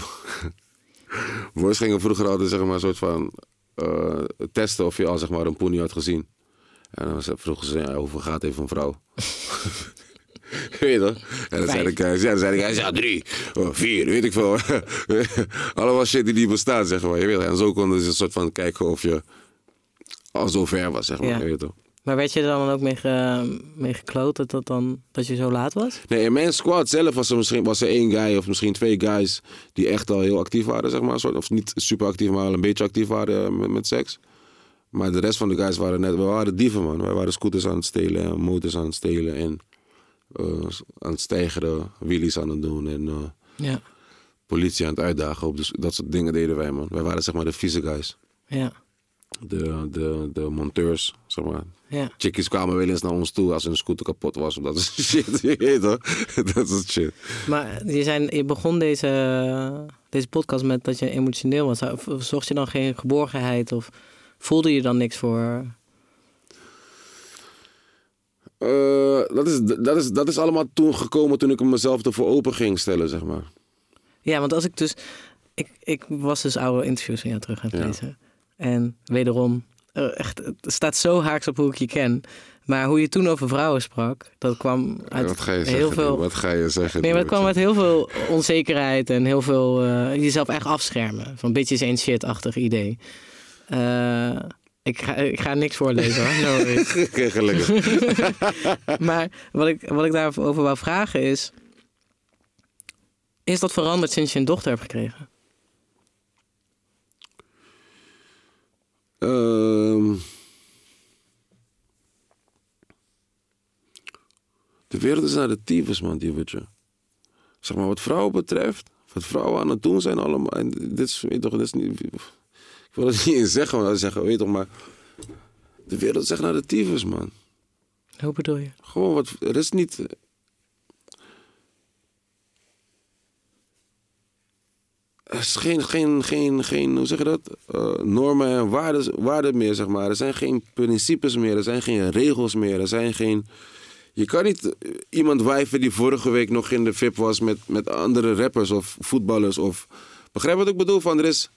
boys gingen vroeger altijd, zeg maar, een soort van... Uh, testen of je al, zeg maar, een poenie had gezien. En dan vroegen ze, ja, hoeveel gaat even een vrouw? Weet je toch? En dan zei ik, ja, dan zei ik, ja, drie, oh, vier, weet ik veel. Allemaal shit die niet bestaan, zeg maar. Je weet, en zo konden ze een soort van kijken of je al zo ver was, zeg maar. Ja. Weet je toch? Maar werd je er dan ook mee, ge, mee gekloot dat, dat, dan, dat je zo laat was? Nee, in mijn squad zelf was er misschien was er één guy of misschien twee guys die echt al heel actief waren, zeg maar. Soort, of niet super actief, maar wel een beetje actief waren met, met seks. Maar de rest van de guys waren net, we waren dieven, man. Wij waren scooters aan het stelen en motors aan het stelen en uh, aan het stijgeren, wheelies aan het doen en uh, Ja. politie aan het uitdagen. Op dus dat soort dingen deden wij, man. Wij waren zeg maar de vieze guys. Ja. De, de, de monteurs, zeg maar. Ja. Chickies kwamen wel eens naar ons toe als hun scooter kapot was. Of dat is shit, je weet toch? Dat is shit. Maar je, zijn, je begon deze, deze podcast met dat je emotioneel was. Zocht je dan geen geborgenheid of voelde je dan niks voor? Uh, dat, is, dat, is, dat is allemaal toen gekomen toen ik mezelf ervoor open ging stellen, zeg maar. Ja, want als ik dus... Ik, ik was dus oude interviews van jou terug aan het Ja. lezen. En wederom, uh, echt, het staat zo haaks op hoe ik je ken. Maar hoe je toen over vrouwen sprak, dat kwam uit Wat ga je heel zeggen? veel... Wat ga je zeggen? Nee, maar het kwam uit heel veel onzekerheid en heel veel uh, jezelf echt afschermen. Van bitches ain't shit-achtig idee. Uh, ik, ga, ik ga niks voorlezen hoor. No worries. Gelukkig. Maar wat ik, wat ik daarover wou vragen is... Is dat veranderd sinds je een dochter hebt gekregen? Um, de wereld is naar de tyfus, man, dievertje. Zeg maar, wat vrouwen betreft, wat vrouwen aan het doen zijn allemaal... En dit is, weet toch, dit is niet... Ik wil het niet in zeggen, maar zeggen, weet toch, maar... De wereld is echt naar de tyfus, man. Hoe bedoel je? Gewoon, wat, er is niet... Er is geen, geen, geen, geen, hoe zeg je dat? Uh, normen en waarden, waarden meer, zeg maar. Er zijn geen principes meer, er zijn geen regels meer, er zijn geen... Je kan niet iemand wijven die vorige week nog in de V I P was met, met andere rappers of voetballers of... Begrijp wat ik bedoel? Van, er is...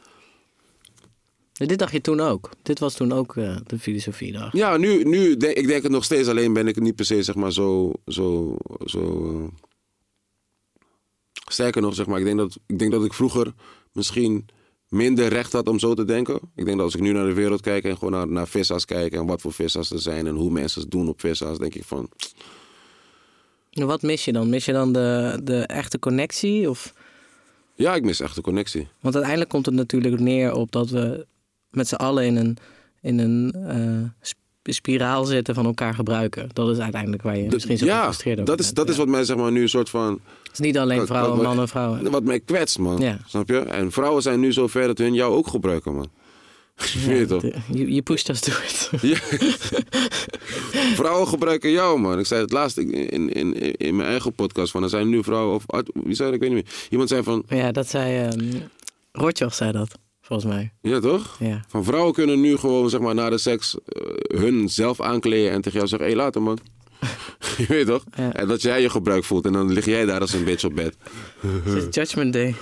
Dit dacht je toen ook. Dit was toen ook uh, de filosofie dag. Ja, nu, nu denk, ik denk het nog steeds, alleen ben ik niet per se, zeg maar, zo... zo, zo uh... Sterker nog, zeg maar, ik denk, dat, ik denk dat ik vroeger misschien minder recht had om zo te denken. Ik denk dat als ik nu naar de wereld kijk en gewoon naar, naar vissa's kijk en wat voor vissa's er zijn en hoe mensen het doen op vissa's, denk ik van... En wat mis je dan? Mis je dan de, de echte connectie? Of... Ja, ik mis echt de connectie. Want uiteindelijk komt het natuurlijk neer op dat we met z'n allen in een, in een uh, sp- spiraal zitten van elkaar gebruiken. Dat is uiteindelijk waar je De, misschien zo ja, gefrustreerd over dat is, bent. dat ja. is wat mij, zeg maar, nu een soort van... Het is niet alleen wat- vrouwen, wat- mannen en vrouwen. Wat mij kwetst, man. Ja. Snap je? En vrouwen zijn nu zo ver dat hun jou ook gebruiken, man. Je weet toch? de- Je, je pusht us to it. Ja. Vrouwen gebruiken jou, man. Ik zei het laatst in, in, in, in mijn eigen podcast. Van, er zijn nu vrouwen... Of, wie zei dat? Ik weet niet meer. Iemand zei van... Ja, dat zei... Um, Rotjoch zei dat, volgens mij. Ja, toch? Ja. Van vrouwen kunnen nu gewoon, zeg maar, na de seks... Uh, hun zelf aankleden en tegen jou zeggen... Hé, hey, later, man. Je weet toch? Ja. En dat jij je gebruik voelt. En dan lig jij daar als een bitch op bed. Het is Judgment Day.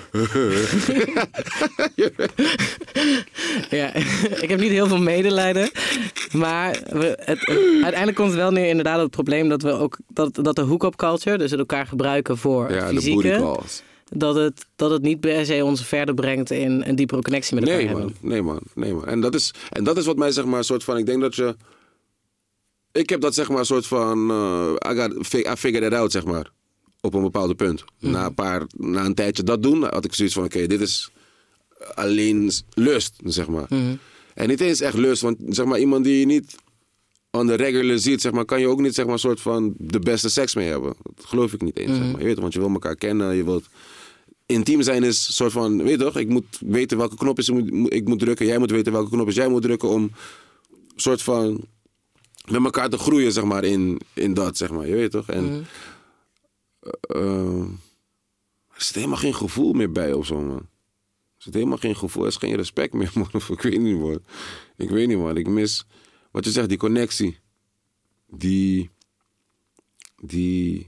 Ja, ik heb niet heel veel medelijden. Maar we, het, uiteindelijk komt het wel neer inderdaad op het probleem dat we ook dat, dat de hook-up culture, dus het elkaar gebruiken voor Ja, het de booty fysieke, calls. dat het, dat het niet per se ons verder brengt in een diepere connectie met elkaar Nee, hebben. man. Nee, man. Nee, man. En dat is, en dat is wat mij, zeg maar, een soort van... Ik denk dat je... Ik heb dat, zeg maar, een soort van... Uh, I, got, I figured it out, zeg maar. Op een bepaald punt. Mm-hmm. Na, een paar, na een tijdje dat doen, had ik zoiets van... Oké, okay, dit is alleen lust, zeg maar. Mm-hmm. En niet eens echt lust, want zeg maar, iemand die je niet on the regular ziet, zeg maar, kan je ook niet, zeg maar, soort van de beste seks mee hebben. Dat geloof ik niet eens, Mm-hmm. zeg maar. Je weet, want je wil elkaar kennen, je wilt... Intiem zijn is een soort van, weet je toch, ik moet weten welke knopjes ik moet, ik moet drukken. Jij moet weten welke knopjes jij moet drukken om soort van met elkaar te groeien, zeg maar, in, in dat, zeg maar. Je weet toch? En mm. uh, er zit helemaal geen gevoel meer bij of zo, man. Er zit helemaal geen gevoel, er is geen respect meer, man. Of ik weet niet, man. Ik weet niet, man. Ik mis, wat je zegt, die connectie. Die, die...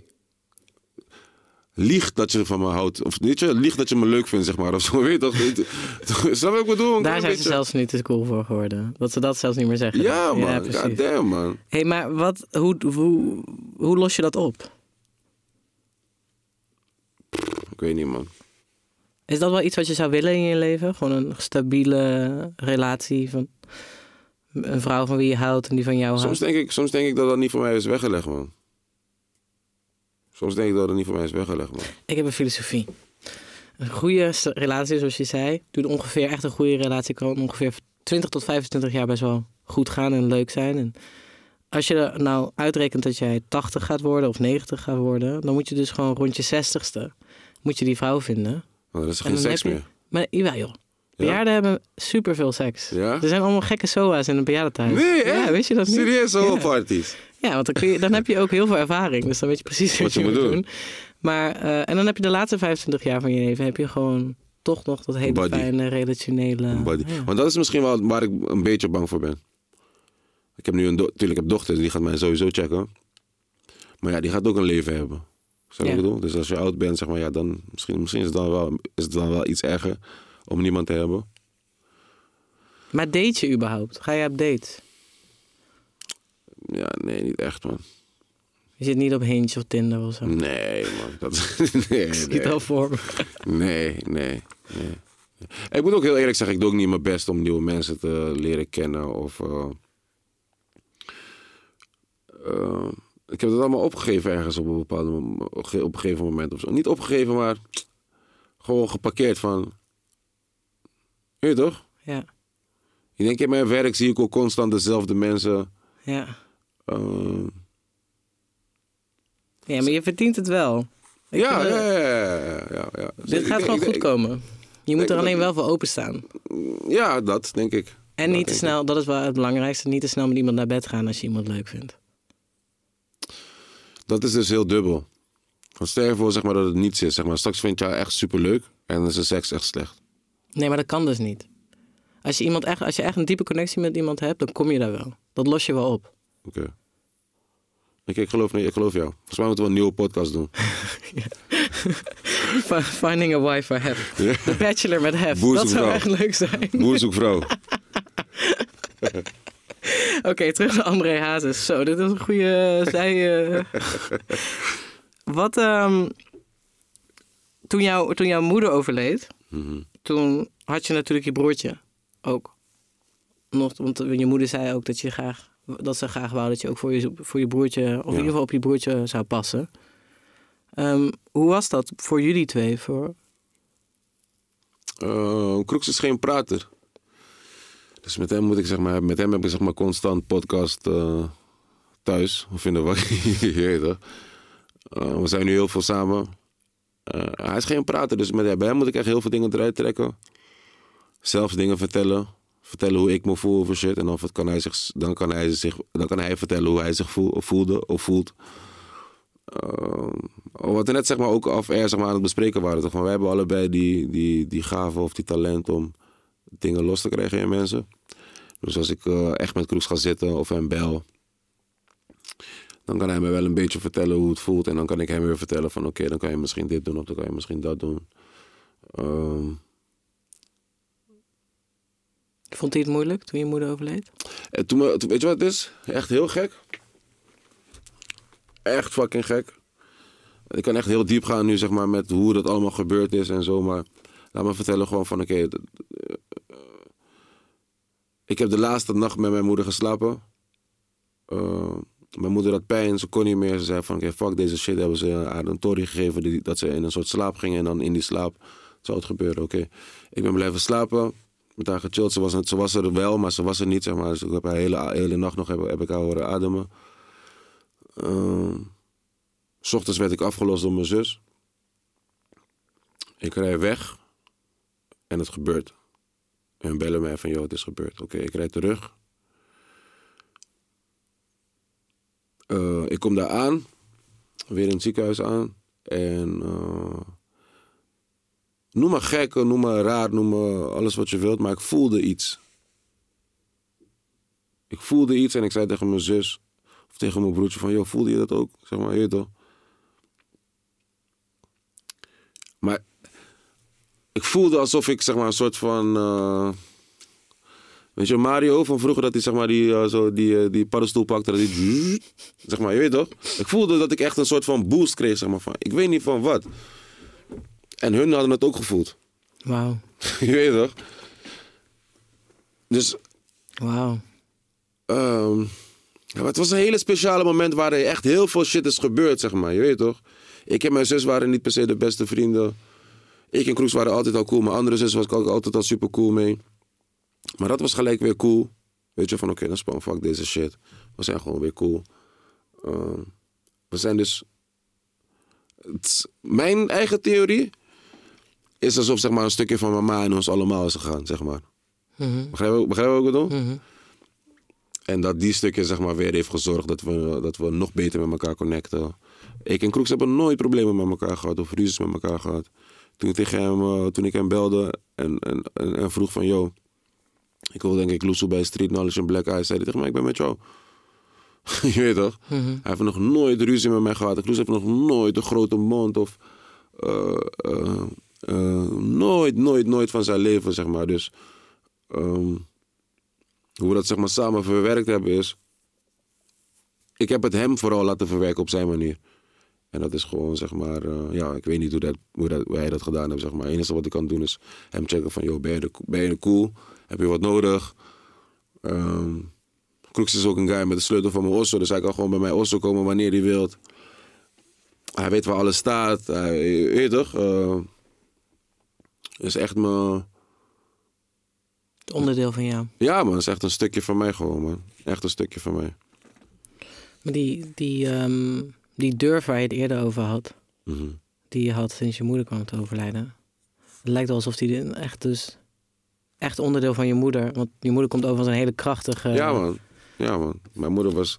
liegt dat je van me houdt. Of niet, je liegt dat je me leuk vindt, zeg maar. Of zo, weet je toch? Snap je wat ik bedoel? Daar zijn ze zelfs niet te cool voor geworden. Dat ze dat zelfs niet meer zeggen. Ja, man. Ja, God damn, man. Hé, hey, maar wat, hoe, hoe, hoe los je dat op? Ik weet niet, man. Is dat wel iets wat je zou willen in je leven? Gewoon een stabiele relatie van... Een vrouw van wie je houdt en die van jou Soms houdt. denk ik, soms denk ik dat dat niet voor mij is weggelegd, man. Soms denk ik dat het niet voor mij is weggelegd, man. Ik heb een filosofie. Een goede relatie, zoals je zei, doet ongeveer echt een goede relatie. Kan ongeveer twintig tot vijfentwintig jaar best wel goed gaan en leuk zijn. En als je nou uitrekent dat jij tachtig gaat worden of negentig gaat worden, dan moet je dus gewoon rond je zestigste moet je die vrouw vinden. Maar dat is En geen dan seks heb je- meer. Maar jawel joh. Bejaarden hebben superveel seks. Ja? Er zijn allemaal gekke S O A's in een bejaardentehuis. Nee, Ja, echt? weet je dat niet? Serieus, Ja. homoparties? Ja, want dan, kun je, dan heb je ook heel veel ervaring. Dus dan weet je precies wat, je moet doen. Maar, uh, en dan heb je de laatste vijfentwintig jaar van je leven heb je gewoon toch nog dat hele Body. fijne, relationele... Body. Ja. Want dat is misschien wel waar ik een beetje bang voor ben. Ik heb nu een do- natuurlijk heb dochter, die gaat mij sowieso checken. Maar ja, die gaat ook een leven hebben. Snap je Ja. wat ik bedoel? Dus als je oud bent, zeg maar, ja, dan misschien, misschien is, het dan wel, is het dan wel iets erger om niemand te hebben. Maar date je überhaupt? Ga je op date? Ja, nee, niet echt, man. Je zit niet op Hinge of Tinder of zo? Nee, man. Dat, nee, Ik zie het nee. al voor me. Nee, nee, nee. Ik moet ook heel eerlijk zeggen, ik doe ook niet mijn best om nieuwe mensen te leren kennen. Of, uh, uh, ik heb het allemaal opgegeven ergens op een, bepaalde, mom- op een gegeven moment of zo. Niet opgegeven, maar gewoon geparkeerd van... Weet je toch? Ja, Ik denk in mijn werk zie ik ook constant dezelfde mensen. ja. Uh, Ja, maar je verdient het wel. Ik ja, vind, ja, uh, ja, ja, ja, ja. Dit Ik gaat denk- gewoon ik- goed ik- komen. Je moet er denk alleen dat- wel voor openstaan. Ja, dat denk ik. En Dat niet te denk snel, dat is wel het belangrijkste, niet te snel met iemand naar bed gaan als je iemand leuk vindt. Dat is dus heel dubbel. Want stel je voor zeg maar, dat het niets is. Zeg maar, straks vind je haar echt superleuk en dan is de seks echt slecht. Nee, maar dat kan dus niet. Als je, iemand echt, als je echt een diepe connectie met iemand hebt, dan kom je daar wel. Dat los je wel op. Oké. Okay. Ik, ik, geloof, nee, ik geloof jou. Volgens mij moeten we een nieuwe podcast doen. Finding a wife for Hef. Ja. The Bachelor met Hef. Boer Dat zoekt zou vrouw. echt leuk zijn. Boer zoekt vrouw. Oké, okay, terug naar André Hazes. Zo, dit is een goede zij. Uh... Wat, um, toen, jou, toen jouw moeder overleed, Mm-hmm. toen had je natuurlijk je broertje ook. Nog, want je moeder zei ook dat, je graag, dat ze graag wou dat je ook voor je, voor je broertje, of Ja. in ieder geval op je broertje zou passen. Um, hoe was dat voor jullie twee? Voor... Uh, Kroeks is geen prater. Dus met hem moet ik zeg maar, met hem heb ik zeg maar constant podcast uh, thuis. Of in de wak. Je weet toch? Uh, we zijn nu heel veel samen. Uh, hij is geen prater, dus met, ja, bij hem moet ik echt heel veel dingen eruit trekken. Zelf dingen vertellen. Vertellen hoe ik me voel over shit. En dan kan hij, zich, dan kan hij, zich, dan kan hij vertellen hoe hij zich voel, voelde of voelt. Uh, wat we net zeg maar, ook af air zeg maar, aan het bespreken waren. Toch? Wij hebben allebei die, die, die gave of die talent om dingen los te krijgen in mensen. Dus als ik uh, echt met Kroeks ga zitten of hem bel, dan kan hij me wel een beetje vertellen hoe het voelt. En dan kan ik hem weer vertellen van oké, okay, dan kan je misschien dit doen of dan kan je misschien dat doen. Um, Vond hij het moeilijk toen je moeder overleed? En toen, toen, weet je wat het is? Echt heel gek. Echt fucking gek. Ik kan echt heel diep gaan nu, zeg maar, met hoe dat allemaal gebeurd is en zo. Maar laat me vertellen gewoon van, oké... Okay, uh, ik heb de laatste nacht met mijn moeder geslapen. Uh, mijn moeder had pijn, ze kon niet meer. Ze zei van, oké, okay, fuck deze shit. Hebben ze haar een tory gegeven die, dat ze in een soort slaap ging. En dan in die slaap zou het gebeuren, oké. Okay. Ik ben blijven slapen. Met haar gechilled. Ze was, ze was er wel, maar ze was er niet, zeg maar. Dus ik heb haar hele, hele nacht nog heb, heb ik haar horen ademen. Uh, 's ochtends werd ik afgelost door mijn zus. Ik rij weg. En het gebeurt. En bellen mij van, joh, het is gebeurd. Oké, okay, ik rijd terug. Uh, ik kom daar aan. Weer in het ziekenhuis aan. En... Uh, noem maar gek, noem maar raar, noem maar alles wat je wilt. Maar ik voelde iets. Ik voelde iets en ik zei tegen mijn zus... Of tegen mijn broertje van... Joh, voelde je dat ook? Zeg maar, je toch? Maar... Ik voelde alsof ik, zeg maar, een soort van... Uh, weet je, Mario van vroeger... dat hij, zeg maar, die, uh, zo, die, uh, die paddenstoel pakte... dat hij... Zeg maar, je weet toch? Ik voelde dat ik echt een soort van boost kreeg, zeg maar. Van, ik weet niet van wat... En hun hadden het ook gevoeld. Wauw. Je weet toch? Dus... Wauw. Um, ja, maar het was een hele speciale moment waar er echt heel veel shit is gebeurd, zeg maar. Je weet toch? Ik en mijn zus waren niet per se de beste vrienden. Ik en Kroes waren altijd al cool. Mijn andere zus was ik ook altijd al super cool mee. Maar dat was gelijk weer cool. Weet je, van oké, okay, dan fuck deze shit. We zijn gewoon weer cool. Uh, we zijn dus... Het, mijn eigen theorie is alsof zeg maar, een stukje van mama in ons allemaal is gegaan, zeg maar. Mm-hmm. Begrijp je begrijp wat ik bedoel? Mm-hmm. En dat die stukje zeg maar, weer heeft gezorgd dat we, dat we nog beter met elkaar connecten. Ik en Kroeks hebben nooit problemen met elkaar gehad of ruzies met elkaar gehad. Toen ik, tegen hem, uh, toen ik hem belde en, en, en, en vroeg van... Yo, ik wil denk ik Loesoe bij Street Knowledge en Black Eyes. Zei hij tegen mij, ik ben met jou. Je weet toch? Mm-hmm. Hij heeft nog nooit ruzie met mij gehad. Loes heeft nog nooit een grote mond of... Uh, uh, uh, nooit, nooit, nooit van zijn leven, zeg maar. Dus um, hoe we dat zeg maar samen verwerkt hebben is... Ik heb het hem vooral laten verwerken op zijn manier. En dat is gewoon, zeg maar... Uh, ja, ik weet niet hoe, dat, hoe, dat, hoe hij dat gedaan heeft, zeg maar. Het enige wat ik kan doen is hem checken van... Yo, ben je, de, ben je de cool? Heb je wat nodig? Um, Kroeks is ook een guy met de sleutel van mijn osso. Dus hij kan gewoon bij mij osso komen wanneer hij wilt. Hij weet waar alles staat. Hij weet toch? Uh, is echt mijn... Het onderdeel van jou. Ja man, het is echt een stukje van mij gewoon man. Echt een stukje van mij. Maar die, die, um, die durf waar je het eerder over had. Mm-hmm. Die je had sinds je moeder kwam te overlijden. Het lijkt wel alsof die echt dus... Echt onderdeel van je moeder. Want je moeder komt over als een hele krachtige... Ja man. Ja man. Mijn moeder was...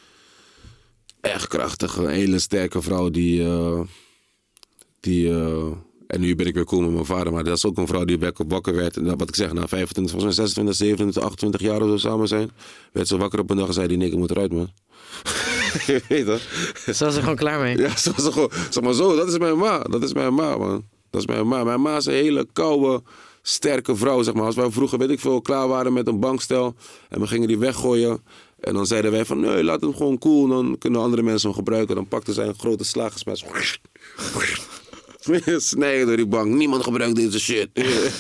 Echt krachtig. Een hele sterke vrouw die... Uh, die uh, en nu ben ik weer cool met mijn vader. Maar dat is ook een vrouw die wakker werd. En wat ik zeg, na vijfentwintig, volgens mij zesentwintig, zevenentwintig, achtentwintig jaar of zo samen zijn. Werd ze wakker op een dag en zei die nee, ik moet eruit man. Weet je? Ze was er gewoon klaar mee. Ja, ze was er gewoon... Zeg maar zo, dat is mijn ma. Dat is mijn ma man. Dat is mijn ma. Mijn ma is een hele koude... sterke vrouw, zeg maar. Als wij vroeger, weet ik veel, klaar waren met een bankstel... en we gingen die weggooien... en dan zeiden wij van, nee, laat hem gewoon cool... dan kunnen andere mensen hem gebruiken. Dan pakten zij een grote slagersmes. Snijden door die bank. Niemand gebruikt deze shit.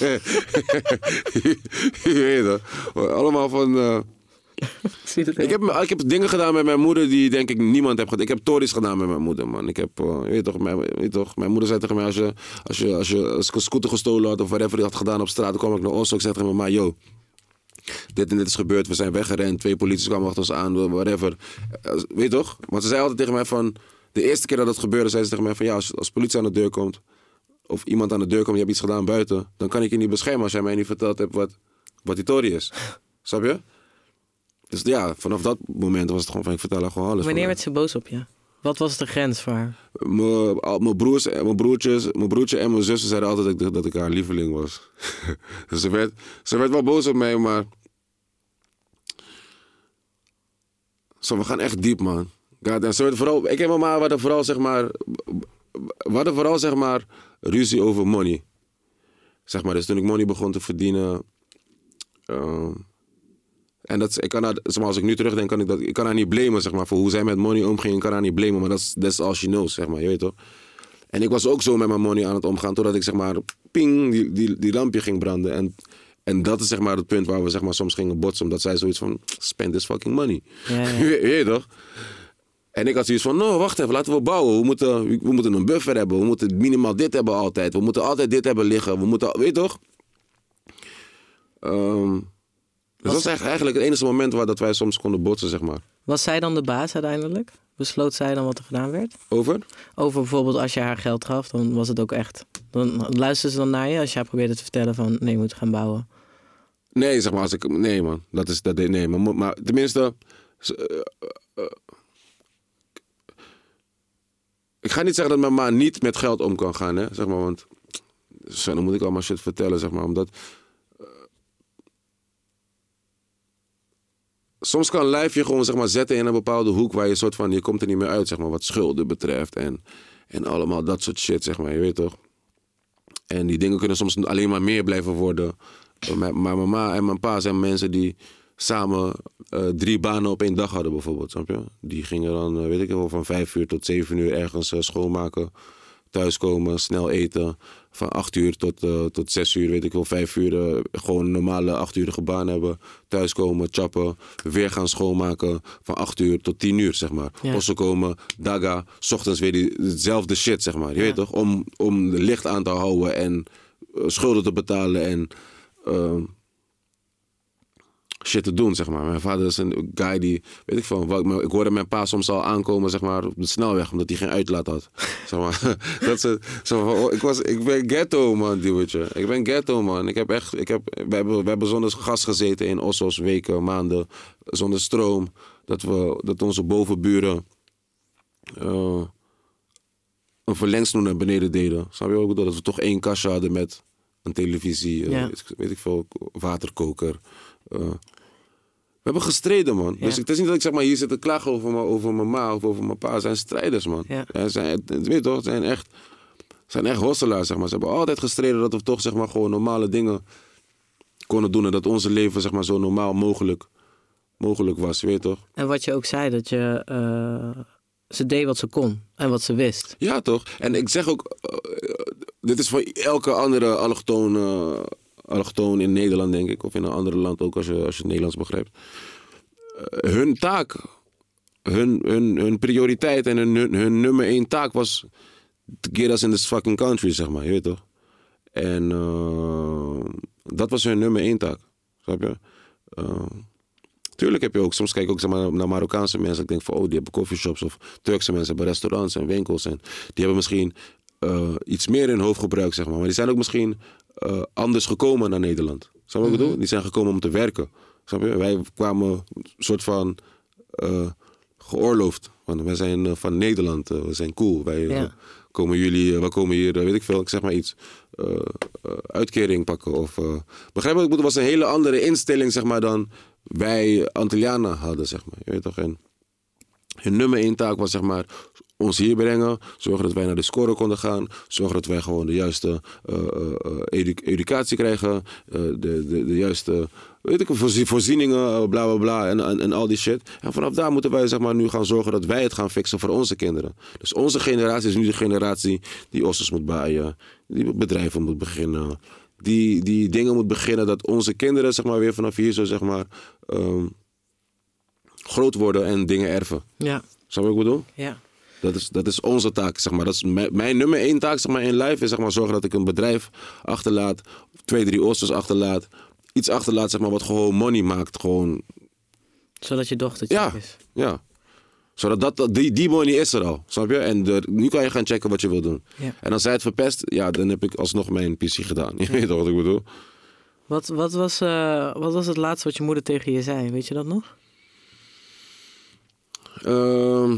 Je weet het. Allemaal van... Uh... ik, heb, ik heb dingen gedaan met mijn moeder die denk ik niemand heeft gedaan. Ik heb tories gedaan met mijn moeder, man. Ik heb, uh, weet toch, mijn, weet toch, mijn moeder zei tegen mij, als je, als je, als je als ik een scooter gestolen had of whatever had gedaan op straat, dan kwam ik naar Oslo. Ik zei tegen mijn ma, yo, dit en dit is gebeurd, we zijn weggerend, twee politie kwamen achter ons aan, whatever. Uh, weet toch? Want ze zei altijd tegen mij van, de eerste keer dat het gebeurde, zei ze tegen mij van, ja, als, als politie aan de deur komt, of iemand aan de deur komt, je hebt iets gedaan buiten, dan kan ik je niet beschermen als jij mij niet verteld hebt wat, wat die tory is. Snap je? Dus ja, vanaf dat moment was het gewoon van, ik vertel haar gewoon alles. Wanneer werd ze boos op je? Wat was de grens voor haar? Mijn broers, mijn broertjes, mijn broertje en mijn zussen zeiden altijd dat ik, dat ik haar lieveling was. Dus ze werd, ze werd wel boos op mij, maar... Zo, we gaan echt diep, man. En ze werd vooral, ik en mijn ma hadden vooral, zeg maar... We hadden vooral, zeg maar, ruzie over money. Zeg maar, dus toen ik money begon te verdienen... Uh, En dat, ik kan haar, zeg maar, als ik nu terugdenk, kan ik, dat, ik kan haar niet blamen, zeg maar, voor hoe zij met money omging. Ik kan haar niet blamen, maar dat is that's all she knows, zeg maar, je weet toch. En ik was ook zo met mijn money aan het omgaan, totdat ik, zeg maar, ping, die, die, die lampje ging branden. En, en dat is, zeg maar, het punt waar we, zeg maar, soms gingen botsen, omdat zij zoiets van, spend this fucking money. Ja, ja. je, je weet toch. En ik had zoiets van, no, wacht even, laten we bouwen. We moeten, we moeten een buffer hebben, we moeten minimaal dit hebben altijd. We moeten altijd dit hebben liggen, we moeten, weet toch. Um, Dus dat was eigenlijk het enige moment waar dat wij soms konden botsen, zeg maar. Was zij dan de baas uiteindelijk? Besloot zij dan wat er gedaan werd? Over? Over bijvoorbeeld als je haar geld gaf, dan was het ook echt... Dan luisterde ze dan naar je als jij probeerde te vertellen van... nee, je moet gaan bouwen. Nee, zeg maar, als ik... Nee, man. Dat is... Dat, nee, maar, maar tenminste... Uh, uh, ik ga niet zeggen dat mijn ma niet met geld om kan gaan, hè. Zeg maar, want... Zo, dan moet ik allemaal shit vertellen, zeg maar, omdat... Soms kan lijf je gewoon, zeg maar, zetten in een bepaalde hoek waar je soort van, je komt er niet meer uit, zeg maar, wat schulden betreft en, en allemaal dat soort shit, zeg maar, je weet toch. En die dingen kunnen soms alleen maar meer blijven worden. Maar mijn mama en mijn pa zijn mensen die samen uh, drie banen op één dag hadden bijvoorbeeld, snap je? Die gingen dan, uh, weet ik wel, van vijf uur tot zeven uur ergens uh, schoonmaken, thuiskomen, snel eten, van acht uur tot, uh, tot zes uur, weet ik wel, vijf uur. Uh, gewoon een normale achtuurige baan hebben. Thuiskomen, chappen, weer gaan schoonmaken. Van acht uur tot tien uur, zeg maar. Ja. Ossen komen, daga, 's ochtends weer die, hetzelfde shit, zeg maar. Je Ja. weet toch? Om, om de licht aan te houden en uh, schulden te betalen en uh, shit te doen, zeg maar. Mijn vader is een guy die, weet ik veel, wat, ik hoorde mijn pa soms al aankomen, zeg maar, op de snelweg, omdat hij geen uitlaat had. Zeg maar, dat is, zeg maar, oh, ik, was, ik ben ghetto, man, duwtje. Ik ben ghetto, man. Ik heb echt, ik heb, we, hebben, we hebben zonder gas gezeten in Osso's, weken, maanden, zonder stroom. Dat, we, dat onze bovenburen uh, een verlengsnoer naar beneden deden. Snap je wat ik bedoel? Dat we toch één kastje hadden met een televisie, uh, Ja. weet ik veel, waterkoker. Uh, we hebben gestreden, man. Ja. Dus het is niet dat ik zeg maar hier zit te klagen over mijn, over mijn ma of over mijn pa. Ze zijn strijders, man. Ja. Ze zijn, weet je toch, ze zijn echt, zijn echt hosselaars, zeg maar. Ze hebben altijd gestreden dat we toch zeg maar gewoon normale dingen konden doen. En dat onze leven zeg maar zo normaal mogelijk, mogelijk was, weet je toch? En wat je ook zei, dat je... Uh, ze deed wat ze kon en wat ze wist. Ja, toch? En ik zeg ook, uh, dit is voor elke andere allochtoon, uh, allochtoon in Nederland, denk ik. Of in een ander land ook, als je, als je het Nederlands begrijpt. Uh, hun taak, hun, hun, hun prioriteit en hun, hun, hun nummer één taak was to get us in this fucking country, zeg maar. Je weet toch? En uh, dat was hun nummer één taak. Snap je? Uh, Tuurlijk heb je ook, soms kijk ik ook zeg maar, naar Marokkaanse mensen. Ik denk van, oh, die hebben coffeeshops of Turkse mensen hebben restaurants en winkels. En die hebben misschien uh, iets meer in hun hoofd gebruikt, zeg maar. Maar die zijn ook misschien uh, anders gekomen naar Nederland. Snap je wat ik bedoel? Die zijn gekomen om te werken. Snap je? Wij kwamen een soort van uh, geoorloofd. Want wij zijn uh, van Nederland, uh, we zijn cool. Wij uh, Ja. komen jullie, uh, wij komen hier, uh, weet ik veel, ik zeg maar iets, uh, uh, uitkering pakken. Of, uh, begrijp je wat ik bedoel? Het was een hele andere instelling, zeg maar, dan wij Antillianen hadden, zeg maar. Je weet toch? En hun nummer één taak was, zeg maar, ons hier brengen. Zorgen dat wij naar de score konden gaan. Zorgen dat wij gewoon de juiste uh, uh, edu- educatie krijgen. Uh, de, de, de juiste, weet ik, voorzie- voorzieningen, uh, bla bla bla. En, en, en al die shit. En vanaf daar moeten wij, zeg maar, nu gaan zorgen dat wij het gaan fixen voor onze kinderen. Dus onze generatie is nu de generatie die ossers moet baaien. Die bedrijven moet beginnen. Die, die dingen moet beginnen dat onze kinderen, zeg maar, weer vanaf hier zo, zeg maar, um, groot worden en dingen erven. Ja, Snap je wat ik bedoel? ja. Dat is, dat is onze taak, zeg maar. Dat is mijn, mijn nummer één taak, zeg maar, in life is, zeg maar, zorgen dat ik een bedrijf achterlaat, twee, drie ossers achterlaat, iets achterlaat, zeg maar, wat gewoon money maakt, gewoon. Zodat je dochtertje Ja, is. ja. Zodat dat, dat, die, die money is er al, snap je? En de, nu kan je gaan checken wat je wil doen. Ja. En als zij het verpest, ja, dan heb ik alsnog mijn P C gedaan. Je weet toch wat ik bedoel? Wat, wat, was, uh, wat was het laatste wat je moeder tegen je zei? Weet je dat nog? Uh,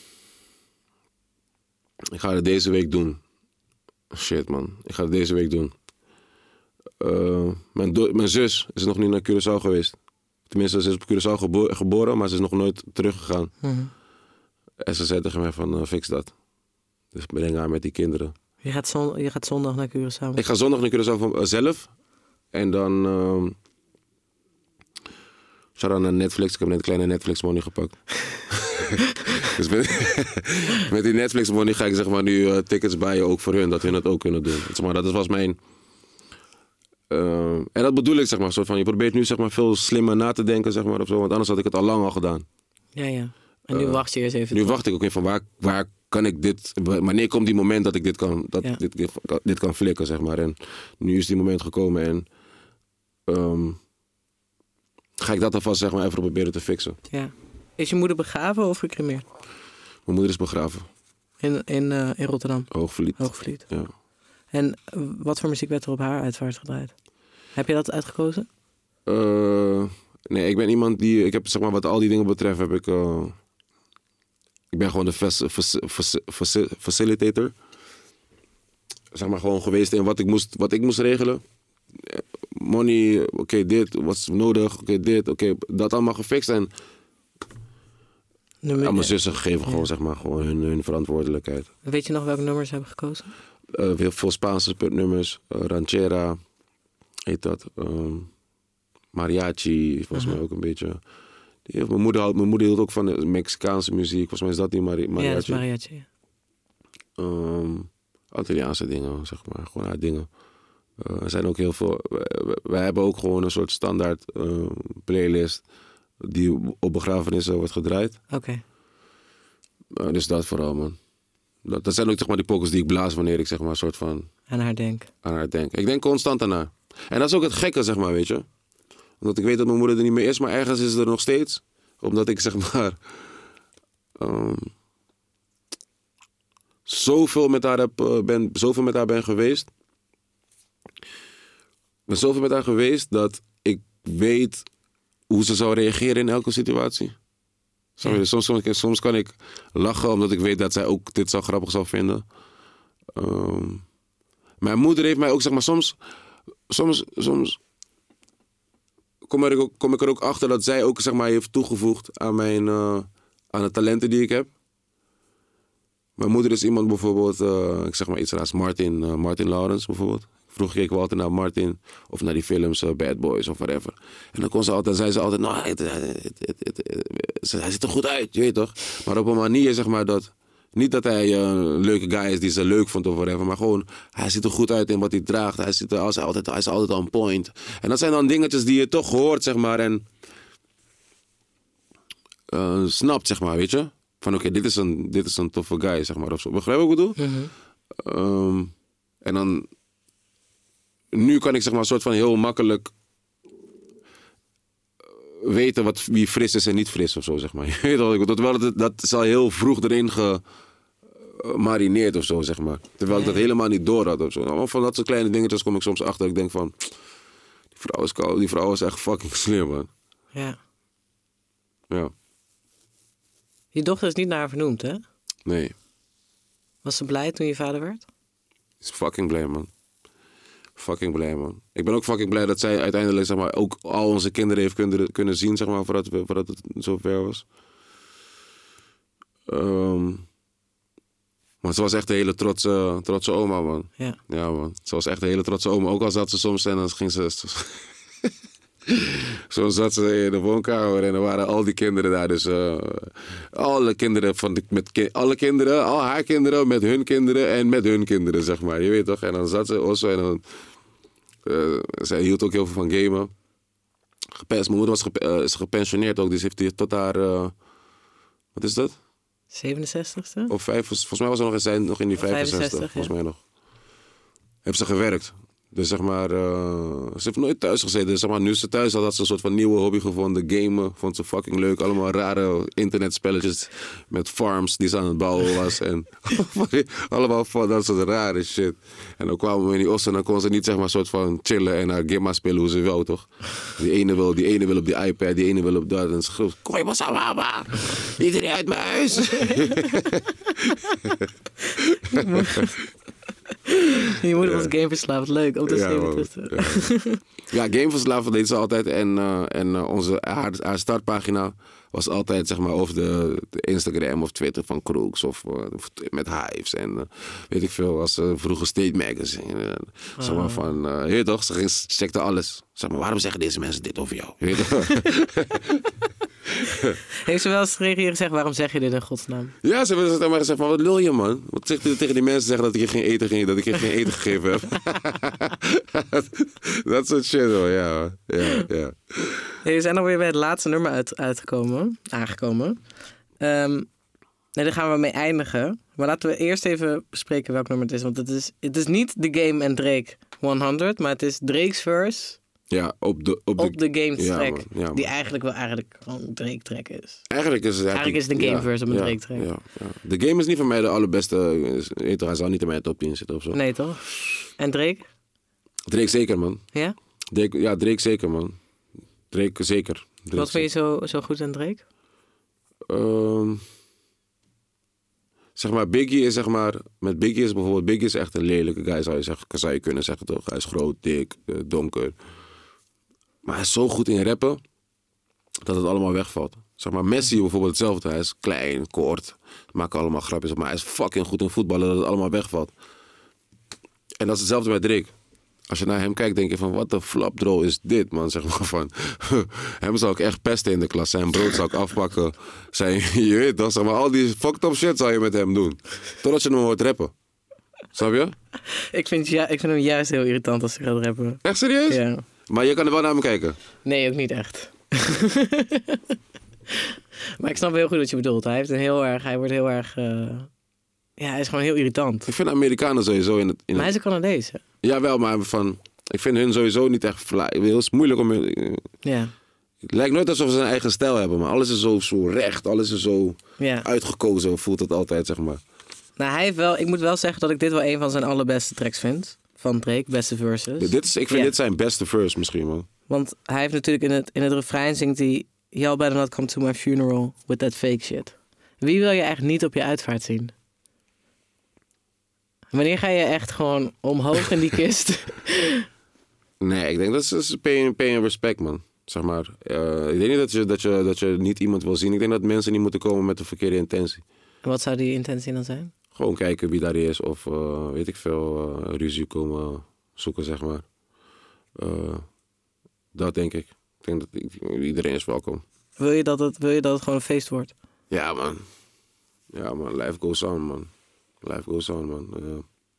ik ga het deze week doen. Shit, man. Ik ga het deze week doen. Uh, mijn, do- mijn zus is nog niet naar Curaçao geweest. Tenminste, ze is op Curaçao gebo- geboren, maar ze is nog nooit teruggegaan. Mm-hmm. En ze zei tegen mij van, uh, fix dat. Dus breng haar met die kinderen. Je gaat, zon, je gaat zondag naar Curaçao. Ik ga zondag naar Curaçao van, uh, zelf. En dan... Uh, shout-out naar Netflix. Ik heb net een kleine Netflix money gepakt. Dus met, met die Netflix money ga ik, zeg maar, nu uh, tickets baaien ook voor hun. Dat hun het ook kunnen doen. Zeg maar, dat was mijn... Uh, en dat bedoel ik, zeg maar, soort van, je probeert nu, zeg maar, veel slimmer na te denken, zeg maar, of zo, want anders had ik het al lang al gedaan. Ja, ja. En nu Uh, wacht je eens even. Nu tot- wacht ik ook even van waar, waar kan ik dit, wanneer komt die moment dat ik dit kan, dat Ja. dit, dit, dit kan flikken, zeg maar. En nu is die moment gekomen en um, ga ik dat alvast, zeg maar, even proberen te fixen. Ja. Is je moeder begraven of gecremeerd? Mijn moeder is begraven, In, in, uh, in Rotterdam, Hoogvliet. Hoogvliet. Ja. En uh, wat voor muziek werd er op haar uitvaart gedraaid? Heb je dat uitgekozen? Uh, nee, ik ben iemand die, ik heb, zeg maar, wat al die dingen betreft, heb ik, uh, ik ben gewoon de fac- fac- fac- fac- facilitator. Zeg maar gewoon geweest in wat ik moest, wat ik moest regelen. Money, oké, okay, dit, wat is nodig, oké, okay, dit, oké, okay, dat allemaal gefixt. En Nummer, aan mijn zussen gegeven, gewoon, zeg maar, gewoon hun, hun verantwoordelijkheid. Weet je nog welke nummers ze hebben gekozen? Uh, heel veel Spaanse nummers, uh, ranchera, heet dat. Um, mariachi, volgens mij ook een beetje. Die heeft, mijn, moeder houdt, mijn moeder hield ook van de Mexicaanse muziek. Volgens mij is dat die mari- mariachi. Ja, dat is mariachi. Um, Antilliaanse dingen, zeg maar. Gewoon haar dingen. Uh, er zijn ook heel veel... Wij, wij hebben ook gewoon een soort standaard uh, playlist... die op begrafenissen wordt gedraaid. Oké. Okay. Uh, dus dat vooral, man. Dat, dat zijn ook zeg maar die pokkers die ik blaas wanneer ik zeg maar een soort van... Aan haar denk. Aan haar denk. Ik denk constant aan haar. En dat is ook het gekke, zeg maar, weet je. Omdat ik weet dat mijn moeder er niet meer is, maar ergens is ze er nog steeds. Omdat ik zeg maar... Um, zoveel met haar heb, uh, ben, zoveel met haar ben geweest. Ik ben zoveel met haar geweest dat ik weet hoe ze zou reageren in elke situatie. Ja. Soms, soms, soms kan ik lachen omdat ik weet dat zij ook dit zo grappig zou vinden. Um, mijn moeder heeft mij ook, zeg maar, soms... Soms, soms kom, er ook, kom ik er ook achter dat zij ook, zeg maar, heeft toegevoegd aan, mijn, uh, aan de talenten die ik heb. Mijn moeder is iemand bijvoorbeeld, uh, ik zeg maar iets raars, Martin, uh, Martin Lawrence bijvoorbeeld. Vroeger keken we altijd naar Martin of naar die films, uh, Bad Boys of whatever. En dan kon ze altijd, zei ze altijd, nou, het, het, het, het, het, hij ziet er goed uit, je weet toch? Maar op een manier, zeg maar, dat... Niet dat hij uh, een leuke guy is die ze leuk vond of whatever, maar gewoon, hij ziet er goed uit in wat hij draagt. Hij, ziet er, hij, is altijd, hij is altijd on point. En dat zijn dan dingetjes die je toch hoort, zeg maar, en uh, snapt, zeg maar, weet je? Van oké, okay, dit is een, dit is een toffe guy, zeg maar, of zo. Begrijp je wat ik bedoel? Mm-hmm. Um, en dan, nu kan ik, zeg maar, een soort van heel makkelijk weten wat, wie fris is en niet fris of zo, zeg maar. Je weet wel, ik bedoel, dat, dat is al heel vroeg erin gemarineerd of zo, zeg maar. Terwijl ik dat helemaal niet door had of zo. Nou, van dat soort kleine dingetjes kom ik soms achter. Ik denk van, die vrouw is koud, die vrouw is echt fucking slim, man. Ja. Ja. Je dochter is niet naar haar vernoemd, hè? Nee. Was ze blij toen je vader werd? Is fucking blij, man. Fucking blij, man. Ik ben ook fucking blij dat zij uiteindelijk, zeg maar, ook al onze kinderen heeft kunnen, kunnen zien, zeg maar, voordat, voordat het zover was. Um, maar ze was echt een hele trotse, trotse oma, man. Ja. Ja, man. Ze was echt een hele trotse oma. Ook al zat ze soms en dan ging ze... Soms zat ze in de woonkamer en er waren al die kinderen daar. Dus uh, alle kinderen, van de, met ki- alle kinderen, al haar kinderen met hun kinderen en met hun kinderen, zeg maar. Je weet toch? En dan zat ze also en dan... Uh, zij hield ook heel veel van gamen. Gepens, mijn moeder was gep- uh, is gepensioneerd ook, dus heeft hij tot haar... Uh, wat is dat? zevenenzestigste? Of vijf, volgens mij was ze nog, zijn, nog in die vijfenzestig, vijfenzestig, volgens ja. mij nog. Heeft ze gewerkt. Dus zeg maar, uh, ze heeft nooit thuis gezeten. Dus zeg maar, nu ze thuis had, had ze een soort van nieuwe hobby gevonden. Gamen, vond ze fucking leuk. Allemaal rare internetspelletjes met farms die ze aan het bouwen was. En allemaal van dat soort rare shit. En dan kwamen we in die ossen en dan kon ze niet, zeg maar, soort van chillen en naar Gimma spelen hoe ze wil, toch? Die ene wil, die ene wil op die iPad, die ene wil op dat. En ze schreef, kom je maar samen, mama. Iedereen uit mijn huis. Je moeder was gameverslaafd, leuk om te ja, zien. Ja, ja gameverslaafd deed ze altijd. En, uh, en uh, onze, haar, haar startpagina was altijd, zeg maar, of de, de Instagram of Twitter van Crooks of uh, met Hives. En uh, weet ik veel, was uh, vroeger State Magazine. Uh, oh. Zeg maar van, uh, je toch, ze ging, checkte alles. Zeg maar, waarom zeggen deze mensen dit over jou? Je toch? Heeft ze wel eens tegen je gezegd, waarom zeg je dit in godsnaam? Ja, ze hebben maar gezegd van, wat lul je, man? Wat zegt u tegen die mensen zeggen dat ik je geen eten, ging, dat ik je geen eten gegeven heb? Dat soort shit, hoor. Ja, ja, ja. Hey, we zijn alweer bij het laatste nummer uit, uitgekomen, aangekomen. Um, nee, daar gaan we mee eindigen. Maar laten we eerst even bespreken welk nummer het is. Want het is, het is niet The Game en Drake honderd, maar het is Drake's verse... Ja, op de, op de, op de game ja, track. man, ja, man. Die eigenlijk wel eigenlijk gewoon een Drake track is. Eigenlijk is het eigenlijk, eigenlijk is het een game verse op een ja, Drake track. Ja, ja. De game is niet voor mij de allerbeste. Hij zal niet in mijn top tien zitten of zo. Nee, toch? En Drake? Drake zeker, man. Ja? Drake, ja, Drake zeker, man. Drake zeker. Drake Wat vind je zo, zo goed aan Drake? Um, zeg maar, Biggie is zeg maar... Met Biggie is bijvoorbeeld... Biggie is echt een lelijke guy, zou je, zeggen, zou je kunnen zeggen, toch? Hij is groot, dik, donker. Maar hij is zo goed in rappen... dat het allemaal wegvalt. Zeg maar, Messi bijvoorbeeld hetzelfde. Hij is klein, kort. Maken allemaal grapjes op. Maar hij is fucking goed in voetballen... dat het allemaal wegvalt. En dat is hetzelfde bij Drake. Als je naar hem kijkt, denk je van... wat de flapdrol is dit, man? Zeg maar van... hem zou ik echt pesten in de klas. Zijn brood zou ik afpakken. Zijn, je weet toch, zeg maar... al die fucked up shit zou je met hem doen. Totdat je hem hoort rappen. Snap je? Ik vind, ja, ik vind hem juist heel irritant als hij gaat rappen. Echt serieus? Ja. Maar je kan er wel naar hem kijken. Nee, ook niet echt. Maar ik snap heel goed wat je bedoelt. Hij heeft een heel erg, hij wordt heel erg, uh... ja, hij is gewoon heel irritant. Ik vind Amerikanen sowieso in het... In maar hij het... is een Canadees, hè? Jawel, maar van... Ik vind hun sowieso niet echt... Heel moeilijk om... Ja. Het lijkt nooit alsof ze een eigen stijl hebben, maar alles is zo, zo recht, alles is zo Ja. uitgekozen, voelt het altijd, zeg maar. Nou, hij heeft wel... Ik moet wel zeggen dat ik dit wel een van zijn allerbeste tracks vind. Van Drake, beste verses. Dit is, ik vind Ja. dit zijn beste verse misschien, man. Want hij heeft natuurlijk in het, in het refrein zingt hij... Y'all better not come to my funeral with that fake shit. Wie wil je echt niet op je uitvaart zien? Wanneer ga je echt gewoon omhoog in die kist? Nee, ik denk dat is pay, pay and respect, man. Zeg maar. Uh, ik denk niet dat je, dat, je, dat je niet iemand wil zien. Ik denk dat mensen niet moeten komen met de verkeerde intentie. En wat zou die intentie dan zijn? Gewoon kijken wie daar is of uh, weet ik veel, uh, ruzie komen zoeken, zeg maar. Uh, dat denk ik. Ik denk dat iedereen is welkom. Wil je dat het, wil je dat het gewoon een feest wordt? Ja, man. Ja, man. Life goes on, man. Life goes on, man. Uh,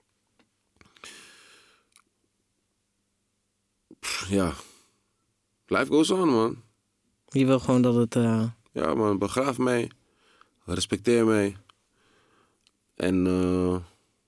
pff, ja. Life goes on, man. Je wil gewoon dat het... Uh... Ja, man. Begraaf mij. Respecteer mij. En uh,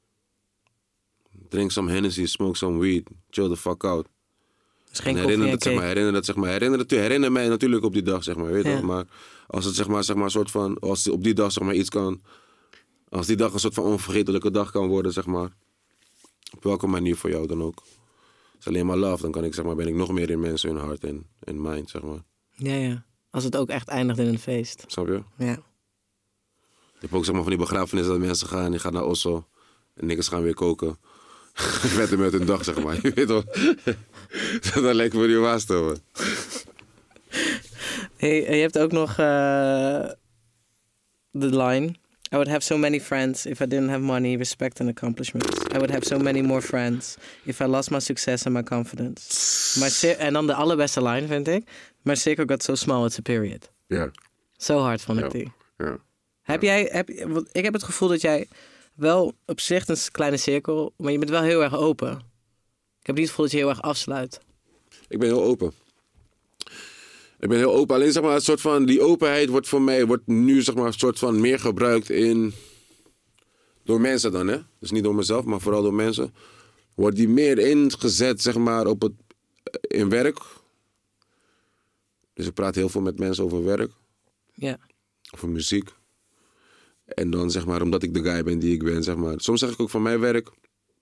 drink some Hennessy, smoke some weed. Chill the fuck out. Dus geen en koffie herinner en dat, zeg maar, herinner dat, zeg maar, herinner, het, herinner mij natuurlijk op die dag, zeg maar, weet je Ja. wel. Maar als het, zeg maar, zeg maar, soort van, als op die dag, zeg maar, iets kan, als die dag een soort van onvergetelijke dag kan worden, zeg maar, op welke manier voor jou dan ook. Als alleen maar love, dan kan ik, zeg maar, ben ik nog meer in mensen hun hart en, en mind, zeg maar. Ja, ja. Als het ook echt eindigt in een feest. Snap je? Ja. Je hebt ook, zeg maar, van die begrafenissen dat mensen gaan, die gaan naar Oslo en niks gaan weer koken. Vetten met hun dag, zeg maar. Je weet toch? Dat lijkt me niet waar te man. Hey, je hebt ook nog uh, de line. I would have so many friends if I didn't have money, respect and accomplishments. I would have so many more friends if I lost my success and my confidence. My cir- en dan de allerbeste line, vind ik. My circle got so small, it's a period. Ja. Zo hard vond ik Ja. die. Ja. Heb jij, heb, want ik heb het gevoel dat jij wel op zich een kleine cirkel, maar je bent wel heel erg open. Ik heb niet het gevoel dat je heel erg afsluit. Ik ben heel open. Ik ben heel open. Alleen zeg maar, een soort van, die openheid wordt voor mij wordt nu zeg maar, een soort van meer gebruikt in. Door mensen dan, hè? Dus niet door mezelf, maar vooral door mensen. Wordt die meer ingezet, zeg maar, op het, in werk. Dus ik praat heel veel met mensen over werk, Ja. over muziek. En dan zeg maar, omdat ik de guy ben die ik ben, zeg maar. Soms zeg ik ook van mijn werk.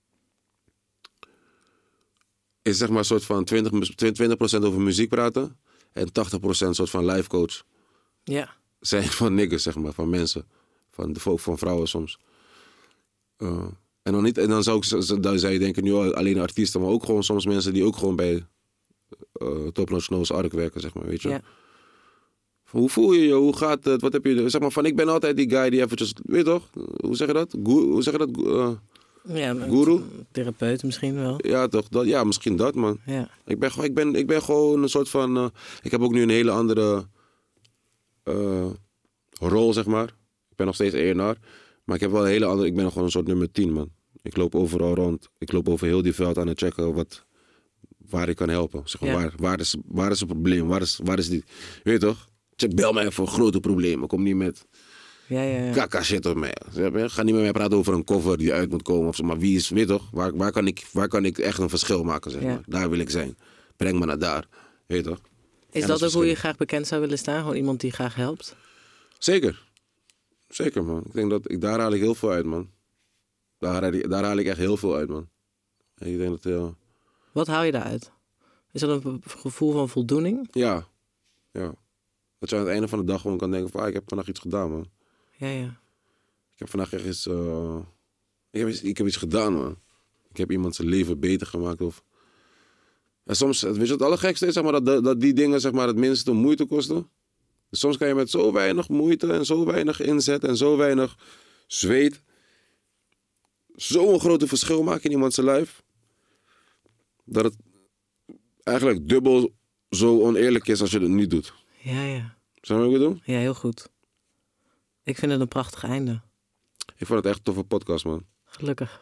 Is zeg maar een soort van twintig procent over muziek praten. En tachtig procent soort van life coach. Ja. Zijn van niggas, zeg maar, van mensen. Van, de, van vrouwen soms. Uh, en, dan niet, en dan zou, ik, dan zou je denken, nu alleen artiesten, maar ook gewoon soms mensen die ook gewoon bij uh, Top Notch Nose Ark werken, zeg maar, weet je. Ja. Van, hoe voel je je? Hoe gaat het? Wat heb je? Zeg maar, van ik ben altijd die guy die eventjes, weet je toch? Hoe zeg je dat? Goe, hoe zeg je dat? Uh, Ja, maar Guru? Therapeut misschien wel. ja, toch? Dat, ja, misschien dat, man. Ja. Ik ben, gewoon- ik, ben, ik ben gewoon een soort van... Uh, ik heb ook nu een hele andere uh, rol, zeg maar. Ik ben nog steeds E en R. Maar ik heb wel een hele andere... Ik ben gewoon een soort nummer tien, man. Ik loop overal rond. Ik loop over heel die veld aan het checken wat, waar ik kan helpen. Zeg maar, Ja. waar, waar, is, waar is het probleem? Waar is, waar is die... Weet je toch? Check, bel mij voor grote problemen. Kom niet met Ja, ja, ja. kaka shit op mij. Ga niet met mij praten over een cover die uit moet komen. Of zo. Maar wie is... Weet je toch? Waar, waar, kan ik, waar kan ik echt een verschil maken, zeg Ja. maar. Daar wil ik zijn. Breng me naar daar. Weet je toch? Is Ja, dat, dat ook is hoe je graag bekend zou willen staan? Gewoon iemand die graag helpt? Zeker. Zeker, man. Ik denk dat ik, daar haal ik heel veel uit, man. Daar, haal ik- daar haal ik echt heel veel uit, man. En ik denk dat, ja... Wat haal je daaruit? Is dat een gevoel van voldoening? Ja. Ja. Dat je aan het einde van de dag gewoon kan denken van... Ah, ik heb vandaag iets gedaan, man. Ja, ja. Ik heb vandaag echt iets... Uh... Ik, heb iets ik heb iets gedaan, man. Ik heb iemand zijn leven beter gemaakt, of... En soms, weet je wat het allergekste is? Zeg maar, dat, dat die dingen zeg maar, het minste moeite kosten. Dus soms kan je met zo weinig moeite en zo weinig inzet en zo weinig zweet... zo'n grote verschil maken in iemands lijf... dat het eigenlijk dubbel zo oneerlijk is als je het niet doet. Ja, ja. Zou je wat ik bedoel? Ja, heel goed. Ik vind het een prachtig einde. Ik vond het echt een toffe podcast, man. Gelukkig.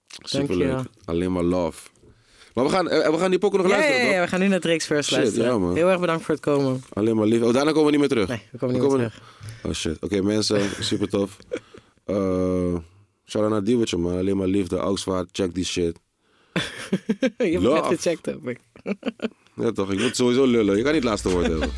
Superleuk. Dankjewel. Alleen maar love. Maar we gaan, we gaan die pokken nog Ja, ja, luisteren, ja, toch? we gaan nu naar Drake's First Shit, luisteren. ja, man. Heel erg bedankt voor het komen. Alleen maar lief. Oh, daarna komen we niet meer terug. Nee, we komen niet meer terug. Oh shit. Oké, okay, mensen. Super tof. Uh, shout-out naar Diewertje, man. Alleen maar liefde. Augsvaart. Check die shit. Je hebt Love. net gecheckt, heb ik. Ja, toch. Ik moet sowieso lullen. Je kan niet het laatste woord hebben.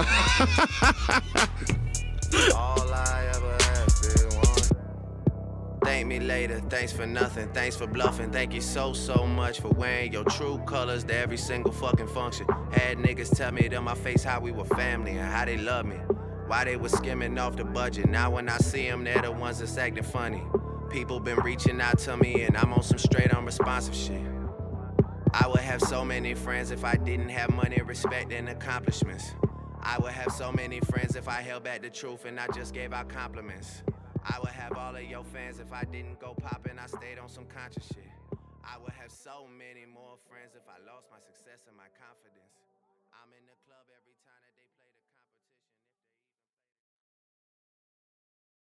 All I ever asked is one. Thank me later, thanks for nothing, thanks for bluffing. Thank you so, so much for wearing your true colors to every single fucking function. Had niggas tell me to my face how we were family and how they love me. Why they was skimming off the budget. Now when I see them, they're the ones that's acting funny. People been reaching out to me and I'm on some straight unresponsive shit. I would have so many friends if I didn't have money, respect, and accomplishments. I would have so many friends if I held back the truth and I just gave out compliments. I would have all of your fans if I didn't go poppin', I stayed on some conscious shit. I would have so many more friends if I lost my success and my confidence. I'm in the club every time that they